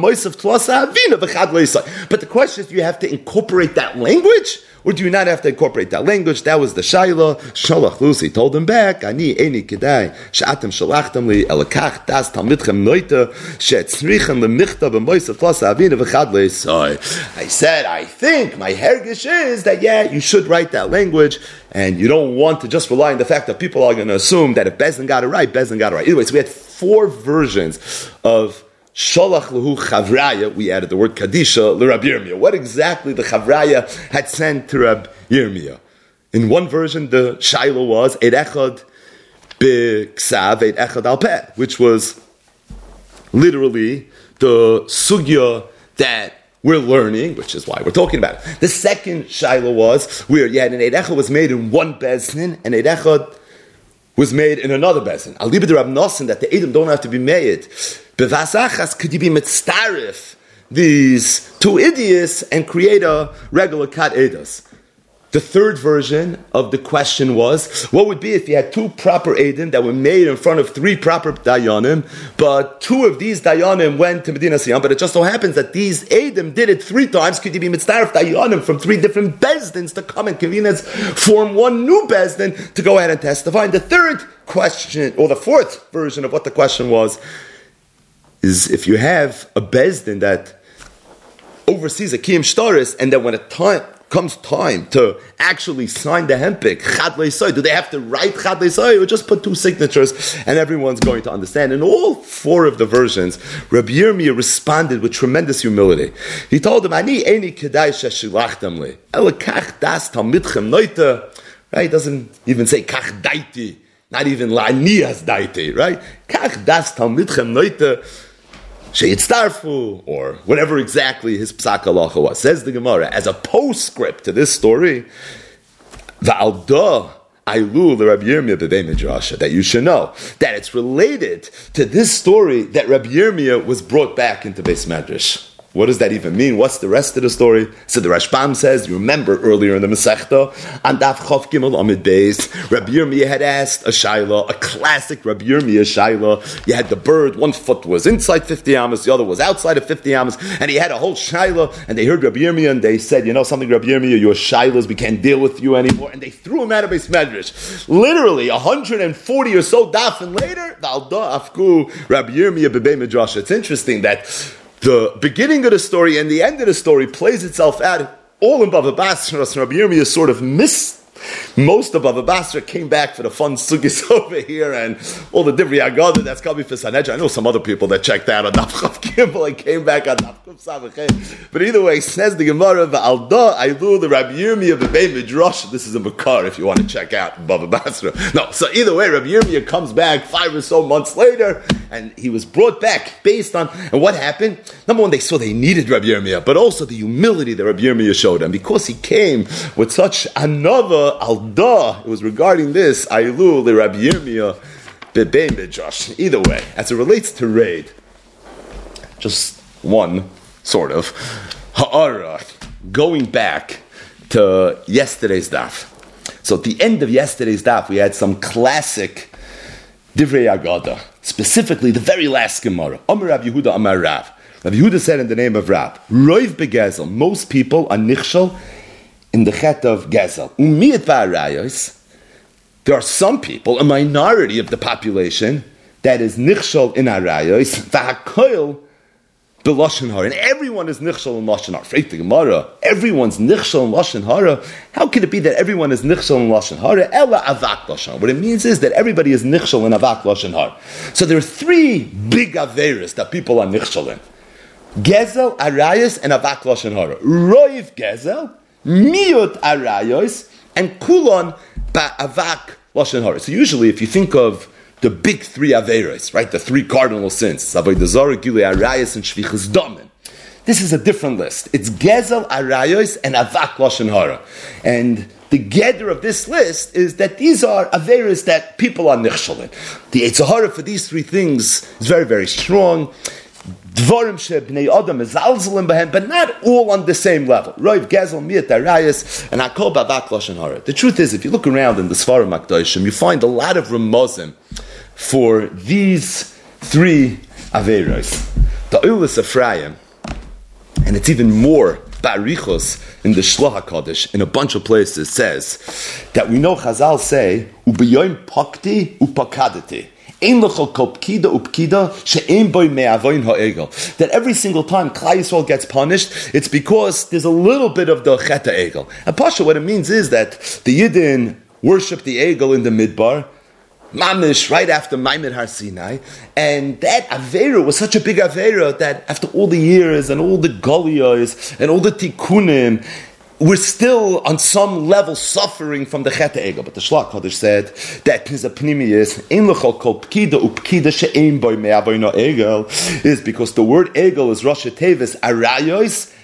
the question is, do you have to incorporate that language? Or do you not have to incorporate that language? That was the Shaila. Shalach Lucy told him back, Ani eni kedai, she'atem shalachtem li, elakach das talmidchem noita, she'etzrichem lemichta b'moisav tlasa avina v'chad le'isai. I said, I think, my hergish is that, yeah, you should write that language, and you don't want to just rely on the fact that people are going to assume that if Bezdin got it right, Bezdin got it right. Anyway, so we had four versions of Sholach Lehu Chavraya, we added the word Kadisha, L'Rab Yirmiyah. What exactly the Chavraya had sent to Rab Yirmiyah? In one version, the Shaila was Eid Echad B'Ksav, Eid Echad Al Peh, which was literally the Sugya that we're learning, which is why we're talking about it. The second Shaila was where you had an Eid Echad was made in one Bezdin, and Eid Echad was made in another bezin. Al libe the Rab Nosson that the Edom don't have to be made. Bevasachas could you be mitzdarif these two idiots and create a regular kat edos. The third version of the question was, what would be if you had two proper Eidim that were made in front of three proper Dayanim, but two of these Dayanim went to Medina Siyam, but it just so happens that these Eidim did it three times. Could you be mitzdarif Dayanim from three different Bezdins to come and convenience form one new Bezdin to go ahead and testify? And the third question, or the fourth version of what the question was, is if you have a Bezdin that oversees a Kiyum Shtaris, and then when a time comes time to actually sign the hempik, Chad Leisai, do they have to write Chad Leisai or just put two signatures and everyone's going to understand? In all four of the versions, Rabbi Yirmiyah responded with tremendous humility. He told them, Ani eni kedai sheshilachtem li, ele kach das talmidchem noite, right? He doesn't even say kach daiti, not even la'anias daiti, right? Kach das talmidchem noite, Sheyitzdarfu, or whatever exactly his psak halacha was. Says the Gemara, as a postscript to this story, Va'alda Ailu the Rabbi Yirmiyah b'Bei Midrasha, that you should know that it's related to this story that Rabbi Yirmiyah was brought back into Beis Medrash. What does that even mean? What's the rest of the story? So the Rashbam says, you remember earlier in the Masechta, on Daf Chav Gimel Amid Beis, Rabbi Yirmiyah had asked a Shaila, a classic Rabbi Yirmiyah Shaila. You had the bird, one foot was inside fifty amas, the other was outside of fifty amas, and he had a whole Shaila, and they heard Rabbi Yirmiyah, and they said, you know something, Rabbi Yirmiyah, your Shailas, we can't deal with you anymore, and they threw him out of Beis Medrash. Literally, one hundred forty or so daf, and later, V'alda Afku Rabbi Yirmiyah b'Bei Midrasha. It's interesting that the beginning of the story and the end of the story plays itself out all in Bava Basra. Rabbi Yirmiyah sort of missed most of Bava Basra, came back for the fun sugis over here and all the Divrei Haggadah that's coming for Sanhedrin. I know some other people that checked out on Daf Chav Gimel and came back on Daf Kuf Samachay. But either way, says the Gemara, Va'alda Ailu the Rabbi Yirmiyah b'Bei Midrash. This is a Makar if you want to check out Bava Basra. No, so either way, Rabbi Yirmiyah comes back five or so months later, and he was brought back based on, and what happened? Number one, they saw they needed Rabbi Yirmiyah, but also the humility that Rabbi Yirmiyah showed them, because he came with such another alda. It was regarding this, Ailu le Rabbi Yirmiyah b'Bei Midrash. Either way, as it relates to raid, just one, sort of, ha'ara, going back to yesterday's daf. So at the end of yesterday's daf, we had some classic Divrei Haggadah, specifically the very last Gemara. Amar Rav Yehuda Amar Rav. Rav Yehuda said in the name of Rav, Roiv begezel, most people are nichshel in the chet of gezel. Umiyat va'arayos, there are some people, a minority of the population, that is nichshel in arayos, v'hakoil b'lashon hara, and everyone is nichshel in lashon hara. Freit the Gemara, everyone's nichshel in lashon hara. How could it be that everyone is nichshel in lashon hara? Ela avak lashon hara. What it means is that everybody is nichshel in avak lashon hara. So there are three big averis that people are nichshel in: gezel, arayos, and avak lashon hara. Roiv gezel, miyut arayos, and kulon ba'avak lashon hara. So usually, if you think of the big three averos, right? The three cardinal sins, avodah zarah, gilui arayos, and shvichas damim. This is a different list. It's gezel, arayos, and avak lashon hara. And the geder of this list is that these are averos that people are nichshel in. The Yetzer Hara for these three things is very, very strong. Dvarim shebnei adam mezalzelim behem, but not all on the same level. Roiv gezel, miyat arayos, and hakol b'avak lashon hara. The truth is, if you look around in the Sfarim Hakdoshim, you find a lot of remozim for these three averos. The Ulis Ephraim, and it's even more ba'arichos in the Shloach HaKadosh, in a bunch of places, says that we know Chazal say, u'b'yoyim pakti u'pakadati. That every single time Klal Yisrael gets punished, it's because there's a little bit of the cheta egel. And Pasha, what it means is that the Yidden worship the egel in the Midbar, Mamish, right after Maimon Har Sinai, and that Avera was such a big Avera that after all the years and all the Goliyos and all the Tikkunim, we're still on some level suffering from the Chet Egel. But the Shloach HaKadosh said that Pnizah Pnimiyis Ein L'chol Kol Pkida Upkida She'ein Boi Me'avoy No Egel is because the word Egel is Rosh Tevis Arayos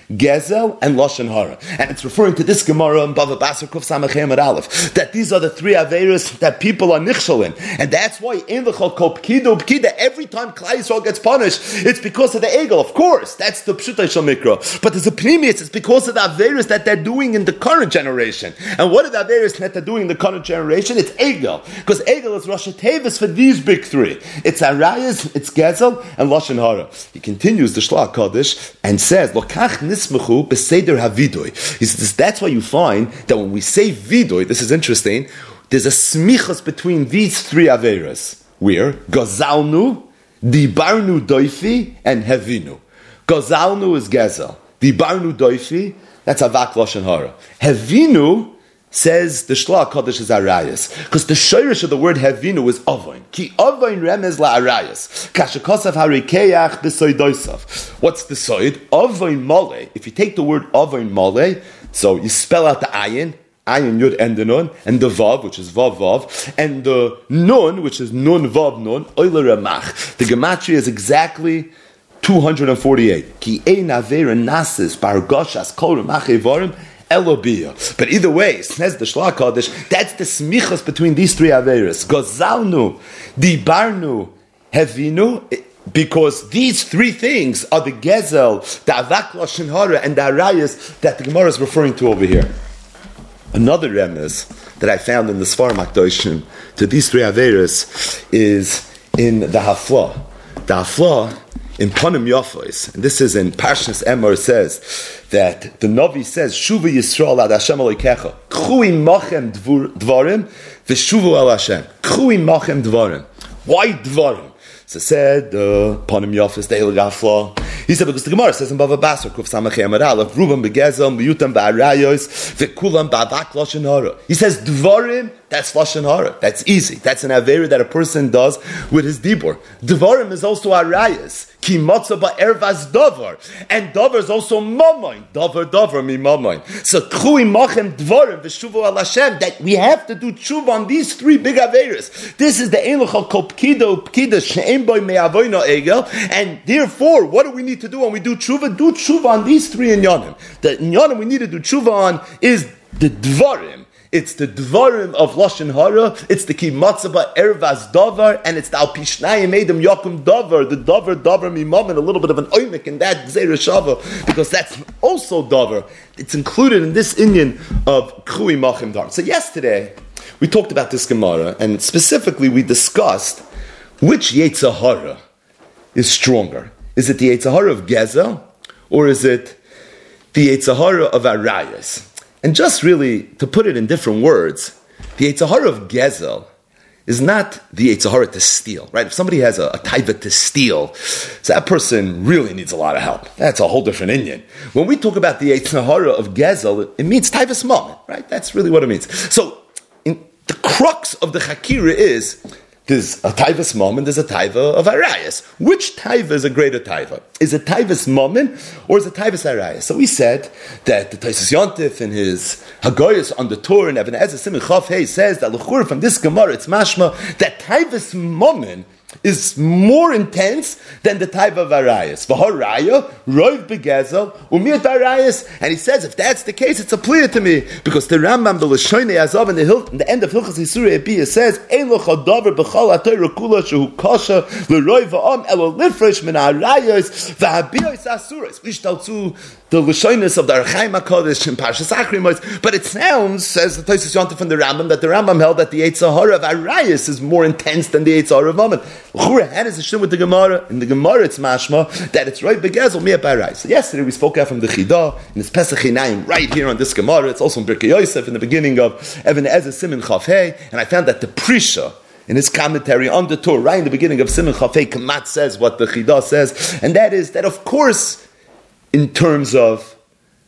Gezel, and Lashon Hara. And it's referring to this Gemara in Bava Basra Kuf Samach Amud Aleph, that these are the three Averos that people are nichshel in. And that's why in the Chalkol Pkidu Pkida, every time Klai Yisrael gets punished, it's because of the Egel. Of course, that's the Pshutai Shal Mikra. But there's a Pnimius, it's because of the Averos that they're doing in the current generation. And what are the Averos that they're doing in the current generation? It's Egel. Because Egel is Rosh Tevis for these big three. It's Arayas, it's Gezel, and Lashon Hara. He continues the Shlach Kodesh and says, Lokach nismachu beseder havidoy. He says, that's why you find that when we say vidoy, this is interesting, there's a smichas between these three averas. Where? Gazalnu, Dibarnu doifi, and Hevinu. Gazalnu is Gezel. Dibarnu doifi, that's Avak Lashon Hara. Hevinu says the Shlach Kodesh is Arayas. Because the shirish of the word Hevinu is Ovoin. Ki Ovoin remez la Arayas. Kashakosav harikeach b'soidoisav. What's the soid? Ovoin mole. If you take the word Ovoin mole, so you spell out the ayin, ayin yud and the nun, and the vav, which is vav vav, and the nun, which is nun vav nun, oiler ramach. The gematria is exactly two hundred forty-eight. Ki ein avera nasis bargoshas kol ramach evarim. Elobiyah. But either way, says the Shlach Kodesh, that's the smichas between these three averas. Gozalnu, Dibarnu, Hevinu, because these three things are the Gezel, the Avak Lashon Hara, and the Arayas that the Gemara is referring to over here. Another remez that I found in the Sfarim HaKadoshim to these three averas is in the Haflah. The Haflah in Panim Yafos, and this is in Parshas Emor, says that the Navi says, Shuva Yisrael ad Hashem Elokecha, K'chu imachem dvarim, v'shuvu el Hashem. K'chu imachem dvarim. Why dvarim? So said the uh, Panim Yafos, the Eilig Haflah. He said, because the Gemara says in Bava Basra, Kuf Samach Amud Aleph, Rubam begezel, Miyutam ba'arayos, v'kulam ba'avak Lashon Hara. He says, dvarim, that's Lashon Hara. That's easy. That's an avera that a person does with his dibur. Dvarim is also arayas. Ki matzah ba'ervas davar. And davar is also mamayin. Davar, davar, mi mamayin. So, k'chu imachem dvarim, v'shuvu al Hashem, that we have to do tshuva on these three big averas. This is the Eiluchal Kol Pkido, Pkida, She'em Boi Me'avoino Egel. And therefore, what do we need to do when we do tshuva? Do tshuva on these three inyanim. The inyanim we need to do tshuva on is the dvarim. It's the dvarim of Lashon Hara, it's the ki matzah ervas davar, and it's the al pishnayim edem yakum davar, the davar davar mimam, and a little bit of an oimik in that gzeira shava, because that's also davar. It's included in this inyan of k'chu imachem davar. So yesterday, we talked about this Gemara, and specifically we discussed which Yetzer Hara is stronger. Is it the Yetzer Hara of Gezel, or is it the Yetzer Hara of Arayas? And just really, to put it in different words, the Yetzer Hara of Gezel is not the Yetzer Hara to steal, right? If somebody has a, a taiva to steal, so that person really needs a lot of help. That's a whole different inyan. When we talk about the Yetzer Hara of Gezel, it means taivas mom, right? That's really what it means. So, in, the crux of the Chakira is, there's a taivas mom and there's a taiva of arayas. Which taiva is a greater taiva? Is it taivas momin or is it taivas arayas? So we said that the Taisus Yontif in his Hagoyas on the Torah and Even HaEzer Siman Chaf Hey says that l'chur from this Gemara it's mashma that taivas momin is more intense than the type of arayas. V'haraya, roiv begezel, umiyat arayas. And he says, if that's the case, it's a clear to me. Because the Rambam, the L'shoinei Azav, in the, Hil- in the end of Hilchas Yisurei Ebiyah says, Ein lo chadavar b'chal ha'torah kula shehu kasha l'roiv ha'am elo lifresh min ha'arayas v'habiyos asuras. Ishtaltzu the L'shoinus of the Archaim HaKodesh in Parshas Achrimos. But it sounds, says the Taisus Yontif from the Rambam, that the Rambam held that the Yetzer Hara of arayas is more intense than the Yetzer Hara of Mammon. How does it shim with the Gemara? In the Gemara, it's mashma that it's right begezel miyat b'arayis. So yesterday we spoke out from the Chidah in this Pesach Hinayim right here on this Gemara. It's also in Birkei Yosef in the beginning of Even HaEzer Siman Chaf Hey, and I found that the Prisha in his commentary on the Torah, right in the beginning of Siman Chaf Hey, Kamat says what the Chidah says, and that is that of course, in terms of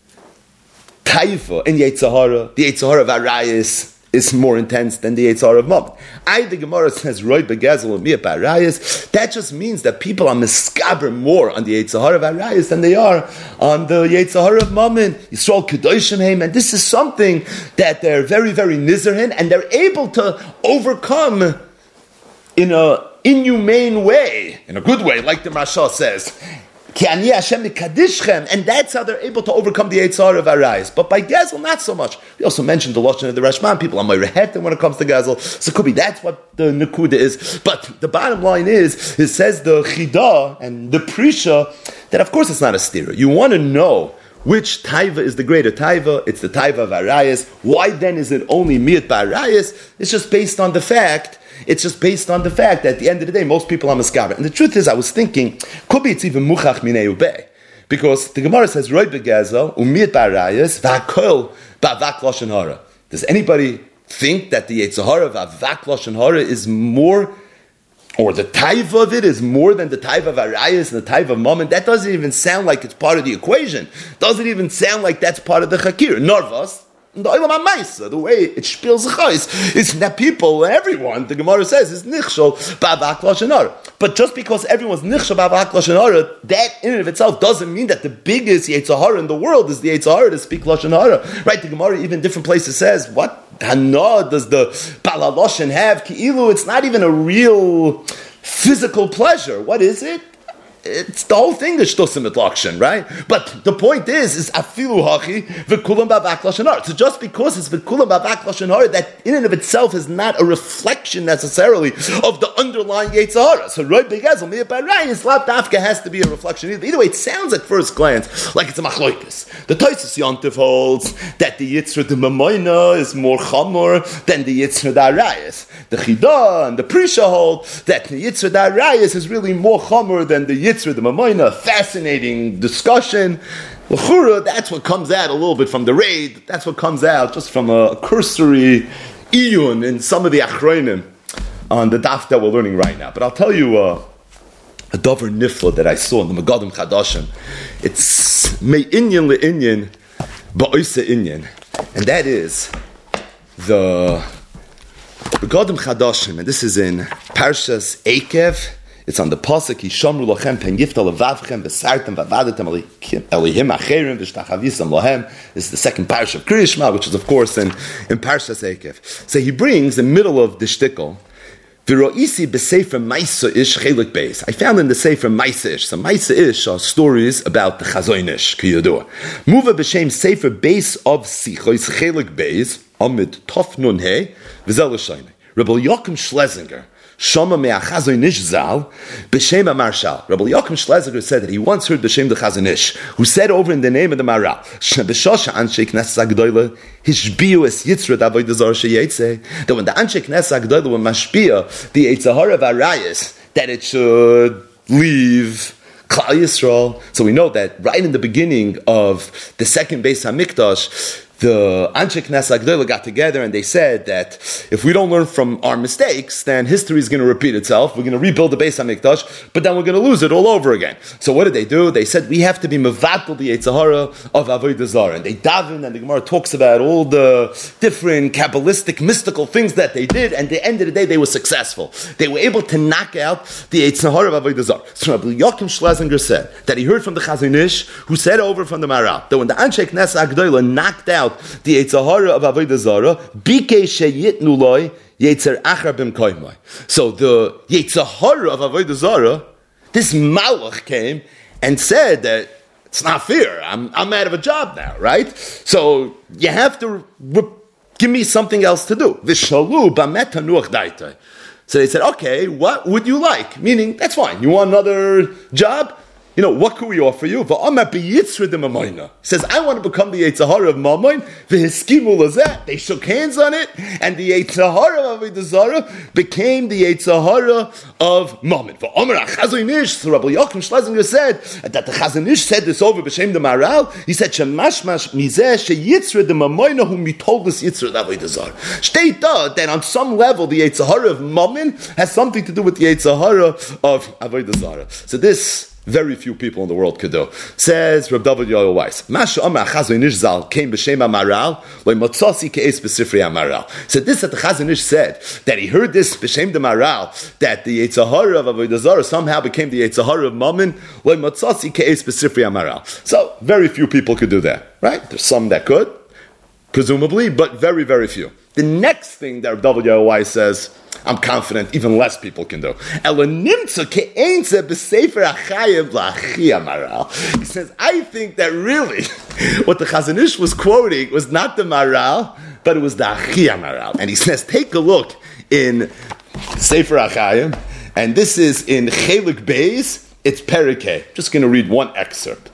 Taifa and Yetzer Hara, the Yetzer Hara of arayis is more intense than the Yetzer Hara of Mammon. I, the Gemara says, Roy begezel and miyat b'arayis. That just means that people are miskaber more on the Yetzer Hara of arayis than they are on the Yetzer Hara of Mammon. Yisrael kedoshim heim, and this is something that they're very, very nizarhin, and they're able to overcome in a inhumane way, in a good way, like the Rasha says. Ki ani Hashem mikadishchem, and that's how they're able to overcome the Yetzer Hara of Arayis. But by Gezel, not so much. We also mentioned the Lashon of the Rashman. People are Moirehetem when it comes to Gezel. So it could be that's what the Nekuda is. But the bottom line is, it says the Chida and the Prisha, that of course it's not a stira. You want to know which taiva is the greater taiva. It's the taiva of Arayis. Why then is it only miyat ba'arayis? It's just based on the fact, it's just based on the fact that at the end of the day, most people are maskaber. And the truth is, I was thinking, could be it's even muchach minei ubei. Because the Gemara says, Roi begezel, umiyat ba'arayis, v'hakol ba'avak lashon hara. Does anybody think that the Yetzer Hara of avak lashon hara is more, or the taiva of it is more than the taiva of Arayis and the taiva of Mammon? That doesn't even sound like it's part of the equation. Doesn't even sound like that's part of the Chakir. Narvas, the Olam HaMaisa, the way it spills the chayis, is that people, everyone, the Gemara says, is nichshol ba'avak lashon hara. But just because everyone's nichshol ba'avak lashon hara, that in and of itself doesn't mean that the biggest Yetzer Hara in the world is the Yetzer Hara to speak lashon hara. Right? The Gemara even different places says, what Hana does the Balaloshin have? Ki'ilu, it's not even a real physical pleasure. What is it? It's the whole thing is shtosim et lakshin, right? But the point is, is afilu hachi v'kulam ba'avak lashon hara. So just because it's v'kulam ba'avak lashon hara, that in and of itself is not a reflection necessarily of the underlying Yetzer Hara. So Roi begezel miyat ba'arayis lav dafka has to be a reflection. Either way, it sounds at first glance like it's a machloikis. The Tosfos Yontif holds that the Yitzra de Mamoina is more chamor than the Yitzra de Arayis. The Chida and the Prisha hold that the Yitzra de Arayis is really more chamor than the Yitzra the Mamoina. Fascinating discussion. L'chura, that's what comes out a little bit from the raid. That's what comes out just from a cursory iyun in some of the achronim on the daf that we're learning right now. But I'll tell you uh, a dover nifla that I saw in the Megadim Chadashim. It's me inyan le inyan ba'oisa inyan, and that is the Megadim Chadashim, and this is in Parshas Eikev. It's on the pasuk Yishamru lachem pen yiftal levavchem v'sartem v'avadetem elihim acherim v'shtachavisam lahem. This is the second parish of Kriya Shema, which is of course in in Parshas Eikev. So he brings in the middle of the shtickle v'roisi b'sefer Maisa Ish chelik beis. I found in the sefer Maisa Ish. So Maisa Ish are stories about the Chazon Ish kiyodua. Muva b'shem sefer beis of Sichos chelik beis amid Tof Nun He v'zel l'shayne. Rabbi Yochim Schlesinger Shama me'achazon ish zal b'shem Marshal. Rabbi Yochim Schlesinger said that he once heard b'shem the Chazon Ish, who said over in the name of the Maral, b'shosha anshe Knesset HaGedolah hishbiu es yitzra d'avodah zarah sheyetze, that when the anshe Knesset HaGedolah were mashpia the Yetzer Hara of Arayis, that it should leave Klal Yisrael. So we know that right in the beginning of the second Beis HaMikdash, the Anshe Knesset HaGedolah got together and they said that if we don't learn from our mistakes, then history is going to repeat itself. We're going to rebuild the Beis HaMikdash, but then we're going to lose it all over again. So what did they do? They said we have to be mevatel the Yetzer Hara of Avodah Zarah. And they daven, and the Gemara talks about all the different Kabbalistic, mystical things that they did, and at the end of the day, they were successful. They were able to knock out the Yetzer Hara of Avodah Zarah. So Rabbi Yochim Schlesinger said that he heard from the Chazon Ish, who said over from the Maral, that when the Anshe Knesset HaGedolah knocked out the Yetzer Hara of Avodah Zarah, Bikei sheyitnu loy Yetzer Achar b'mkoymai. So the Yetzer Hara of Avodah Zarah, this Malach came and said that it's not fair. I'm I'm out of a job now, right? So you have to re- give me something else to do. Vishalu b'met hanuach daitay. So they said, okay, what would you like? Meaning, that's fine. You want another job? You know, what can we offer you? He says, I want to become the Yetzer Hara of Mammon. They shook hands on it, and the Yetzer Hara of Avodah Zarah became the Yetzer Hara of Mammon. So Rabbi Yochim Schlesinger said that the Chazon Ish said this over b'shem the Maral. He said, "Shemashmash mizeh sheyitzra the Mammon whom mitoldus yitzra the Avodah Zarah." State that on some level the Yetzer Hara of Mammon has something to do with the Yetzer Hara of Avodah Zarah. So this very few people in the world could do. Says Reb David Yoel Weiss, Masha Amar Chazon Ish Zal came b'shem Amaral, loy motzasi ke'es b'sifrei Amaral. So this that the Chazon Ish said, that he heard this b'shem the Maral, that the Yetzer Hara of Avodah Zarah somehow became the Yetzer Hara of Mammon, loy motzasi ke'es b'sifrei Amaral. So very few people could do that, right? There's some that could, presumably, but very, very few. The next thing that Reb David Yoel Weiss says I'm confident even less people can do. He says, I think that really what the Chazon Ish was quoting was not the Maral, but it was the Achia Maral. And he says, take a look in Sefer HaChaim, and this is in Chelik Beis, it's Perikei. Just going to read one excerpt.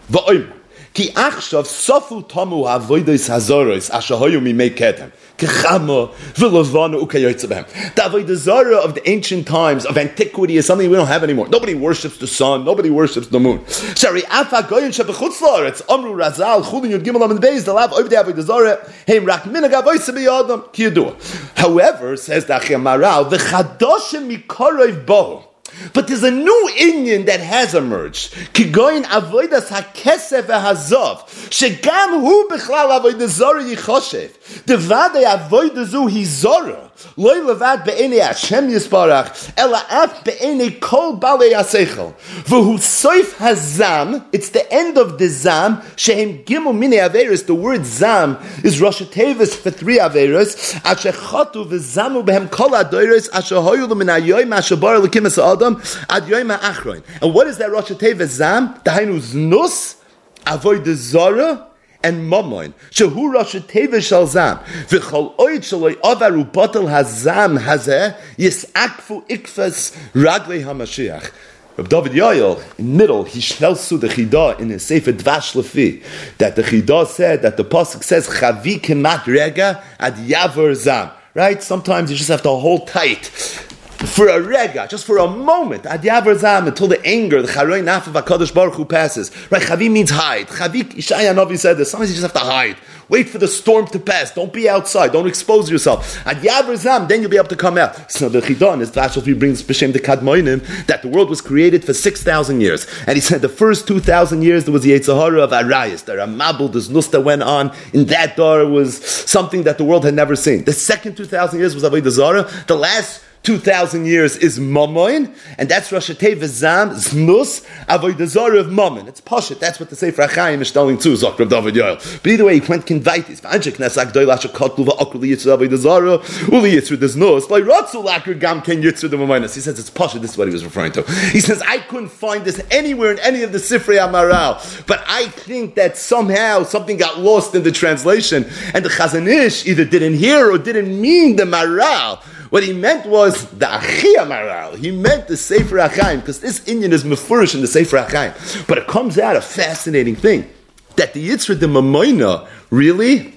Ki achshav sofu tamu avodos hazoros asher hayu mimei kedem kechama v'lavana ukayotze behem. The avodah zara of the ancient times, of antiquity, is something we don't have anymore. Nobody worships the sun. Nobody worships the moon. Shari afa goyin shebechutz la'aretz amru razal chulin yud gimel amid beis the lav over the avodah zara heim rak minag avoyse biyadam ki yadua. However, says the Achia Maral, v'chadoshim mikorov bohu. But there's a new Indian that has emerged. Kigoyin avodas hakesef v'hazov. Shegam hu bichlal avodah zara yichoshev. Devadei avodah zu hi zara. Loi levad be'enei Hashem yisbarach. Ela af be'enei kol balei haseichel. V'hu soif hazam. It's the end of the zam. Shehem gimel minei averos. The word zam is Rosh Tevis for three averos. Asher chatu v'zamu behem kol adoros. Asher hoyu lo min hayoyim asher bar elokim es ha'adam. Ad yoyim ha'achroin. And what is that Rosh Tevis zam? Dahainu znus, avodah zara, and mamon. Shehu Rosh Tevis shal zam. V'chol oid shaloi avaru batel hazam hazeh yisakfu ikfas raglei hamashiach. Reb David Yoel, in middle, he tells to the Chidah in his Sefer Dvash Lefi that the Chidah said that the pasuk says chavi kemat rega ad yavor zam. Right? Sometimes you just have to hold tight for a rega, just for a moment, ad yavar zam, until the anger, the charoi naf of HaKadosh Baruch Hu passes. Right? Chavi means hide. Chavi, Ishaya Navi said this. Sometimes you just have to hide. Wait for the storm to pass. Don't be outside. Don't expose yourself. Ad yavar zam, then you'll be able to come out. So the Chidon is Vashalfi brings b'shem the Kadmoinim that the world was created for six thousand years, and he said the first two thousand years there was the Yetzer Hara of Arayis. The Ramabel, the Znus that went on in that door was something that the world had never seen. The second two thousand years was Avodah Zara. The last two thousand years is Mamoin, and that's Rosh Tevis Zam, Znus, Avodah Zara of Mammon. It's Poshet. That's what the Sefer HaChaim is telling too, Zok Reb David Yoel. But either way, he went Kinvaitis. V'anche Knesach Doy Lasha Kotlu V'okul Yitzur Avodah Zara, Uli Yitzur Des Znus, Lai Ratzu Laker Gam Ken Yitzur De Mamoinas. He says it's Poshet. This is what he was referring to. He says, I couldn't find this anywhere in any of the Sifrei HaMaral, but I think that somehow something got lost in the translation, and the Chazon Ish either didn't hear or didn't mean the Maral. What he meant was the Achia Maral. He meant the Sefer HaChaim, because this Indian is mefurish in the Sefer HaChaim. But it comes out a fascinating thing, that the Yitzra de Mamoina really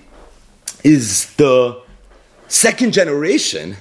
is the second generation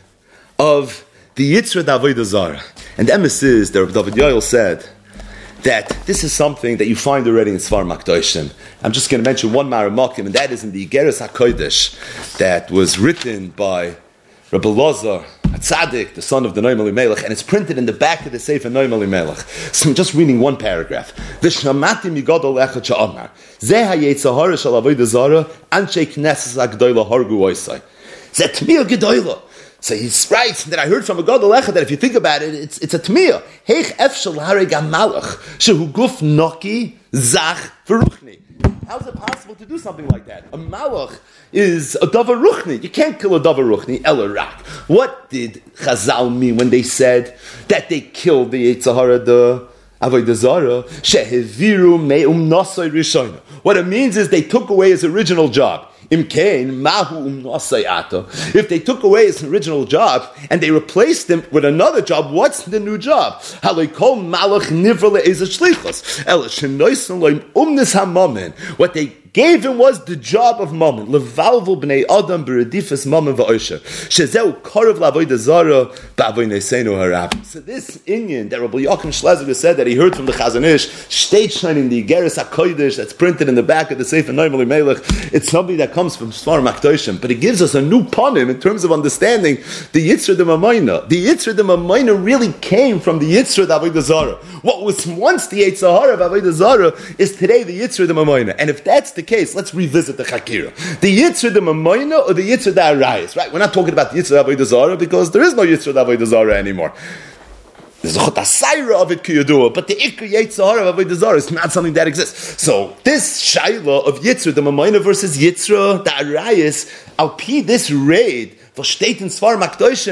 of the Yitzra de Avodah Zara. And the emes is, that David Yoel said, that this is something that you find already in Svar Makdoshim. I'm just going to mention one Maramakim, and that is in the Igeres HaKodesh, that was written by Rabbi Lazar Tzaddik, the son of the Noam Elimelech, and it's printed in the back of the Sefer Noam Elimelech. So I'm just reading one paragraph. V'shamati migadol echad she'amar Zeh ha'yetzer hara shel avodah zara anshe knesses ha'gdoila hargu oisai. Zeh tmiyah gedoila. So he writes that I heard from a gadol echad that if you think about it, it's it's a tmiyah. Heich efshel hareg hamalach shehu guf noki zach v'ruchni. How is it possible to do something like that? A malach is a davar ruchni. You can't kill a davar ruchni, elarak. What did Chazal mean when they said that they killed the Yetzer Hara, the Avodah Zara? Sheheviru me'um nasai rishona. What it means is they took away his original job. Imkein mahu um nasai ato. If they took away his original job and they replaced him with another job, what's the new job? Haloi kol malach nivra le'ezah shlichos. Ela shenoisen loim umnis hamamen. What they gave him was the job of Mammon. Levalvu b'nei adam b'redifas Mammon v'osher. Shezeu korav l'avodah zara b'avoy neseinu harab. So this Indian that Rabbi Yochanan Schlesinger said that he heard from the Chazon Ish, state shining the Igeres HaKodesh that's printed in the back of the Sefer Noam Elimelech, it's something that comes from Svar Makdoshim, but it gives us a new panim in terms of understanding the Yitzra de Mamoina. The Yitzra de Mamoina really came from the Yitzra de Avodah Zara. What was once the Yetzer Hara of Avodah Zara is today the Yitzra de Mamoina. And if that's the case, let's revisit the Chakira. The Yitzra de Mamoina or the Yitzra de Arayis, right? We're not talking about the Yitzra de Avodah Zara because there is no Yitzra de Avodah Zara anymore. There's a chotasayra of it kiyadua, but the ikr Yetzer Hara of Avodah Zara is not something that exists. So this shaila of Yitzra de Mamoina versus Yitzra de Arayis, al pi this raid, was steht in Svar Makdoshim,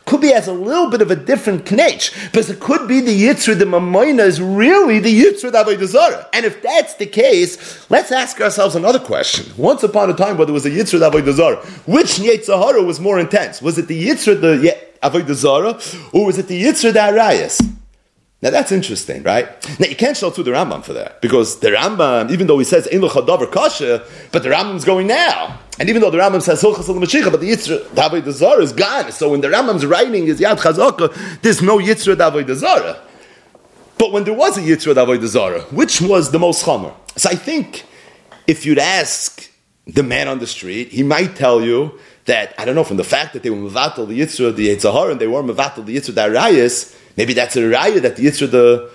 could be as a little bit of a different knetch, because it could be the Yitzra, the Mamoina, is really the Yitzra, the Avodah Zarah. And if that's the case, let's ask ourselves another question. Once upon a time, whether it was a Yitzra, the Avodah Zarah, which Yetzer Hara was more intense? Was it the Yitzra, the Avodah Zarah, or was it the Yitzra, the Arayas? Now that's interesting, right? Now you can't show through the Rambam for that, because the Rambam, even though he says Ein Lo Chadavar Kasha, but the Rambam's going now. And even though the Rambam says Hilchos L'Mashiach, but the Yitzra Avodah Zarah is gone. So when the Rambam's writing his Yad Chazaka, there's no Yitzra Avodah Zarah. But when there was a Yitzra Avodah Zarah, which was the most chamer? So I think if you'd ask the man on the street, he might tell you that, I don't know, from the fact that they were mevatel the Yitzra, the Yetzer Hara, and they were mevatel the Yitzra, the Arayas, maybe that's a raya that the Yitzra, the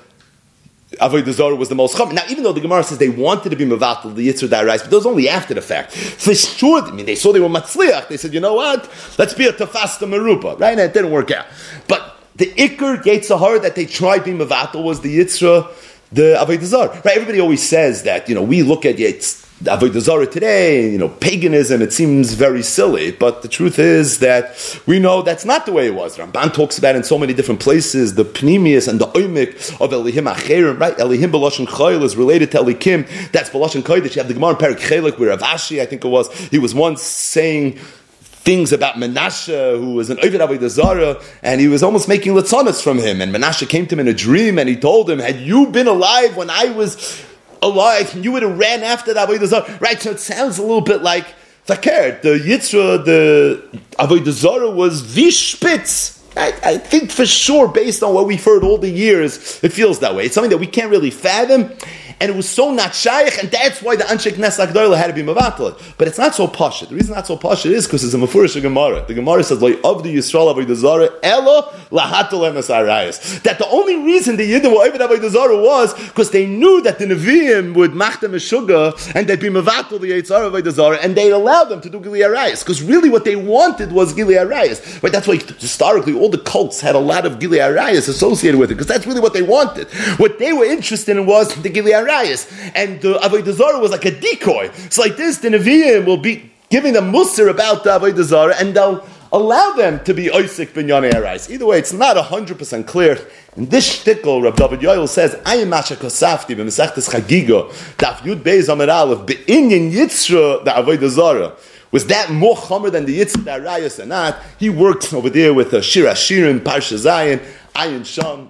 Avodah Zarah was the most chamer. Now, even though the Gemara says they wanted to be mevatel the Yitzra, the Arayas, but that was only after the fact. For sure, I mean, they saw they were matzliach. They said, you know what? Let's be a tafasta merupa, right? And it didn't work out. But the Iker Yetzer Hara that they tried being mevatel was the Yitzra, the Avodah Zarah. Right? Everybody always says that, you know, we look at Yetz, Avodah Zarah today, you know, paganism, it seems very silly, but the truth is that we know that's not the way it was. Ramban talks about in so many different places, the Pnimius and the Oimik of Elihim Acherim, right? Elihim B'Lashon Chayil is related to Elikim. That's B'Lashon Kodesh. You have the Gemara in Perek Chelik where Rav Ashi, I think it was, he was once saying things about Menashe, who was an Oved Avodah Zarah, and he was almost making litzonos from him. And Menashe came to him in a dream, and he told him, had you been alive when I was alive, you would have ran after the Avodah Zarah. Right, so it sounds a little bit like Fakir. The Yitzra, the Avodah Zarah was the Spitz. I, I think for sure, based on what we've heard all the years, it feels that way. It's something that we can't really fathom, and it was so not shaykh, and that's why the Anshe Knesset HaGedolah had to be mevatel. But it's not so pashut. The reason it's not so pashut is because it's a mefurish Gemara. The Gemara says, "Lo avdu Yisrael avodah zarah elo lahatul emes arayos." That the only reason the Yidden were avodah avodah zarah was because they knew that the Nevi'im would mach them a sugar, and they'd be mevatel the Yitzar avodah zarah, and they'd allow them to do gili arayos. Because really, what they wanted was gili arayos. Right? That's why historically all the cults had a lot of gili arayos associated with it, because that's really what they wanted. What they were interested in was the gili arayos. And the Avodah Zarah was like a decoy. It's like this, the Nevi'im will be giving them musar about the Avodah Zarah, and they'll allow them to be Oisik ben Yanei Arayis. Either way, it's not one hundred percent clear. In this shtickle, Rav David Yoel says, Ayim Masha Kosafti b'Mesechtes Chagiga, Daf Yud Beis Amar Aleph, Be'inyin Yitzra, the Avodah Zarah. Was that more chomer than the Yitzra, the Arayis, or not? He works over there with a Shir Hashirim, Parsha Zayin, Ayin Sham,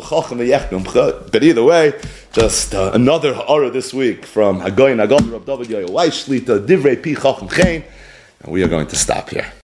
but either way, just uh, another ha'ara this week from Hagoyin Agad Rav David Yoel Weiss Shlita Divrei Pi Chacham Chen, and we are going to stop here.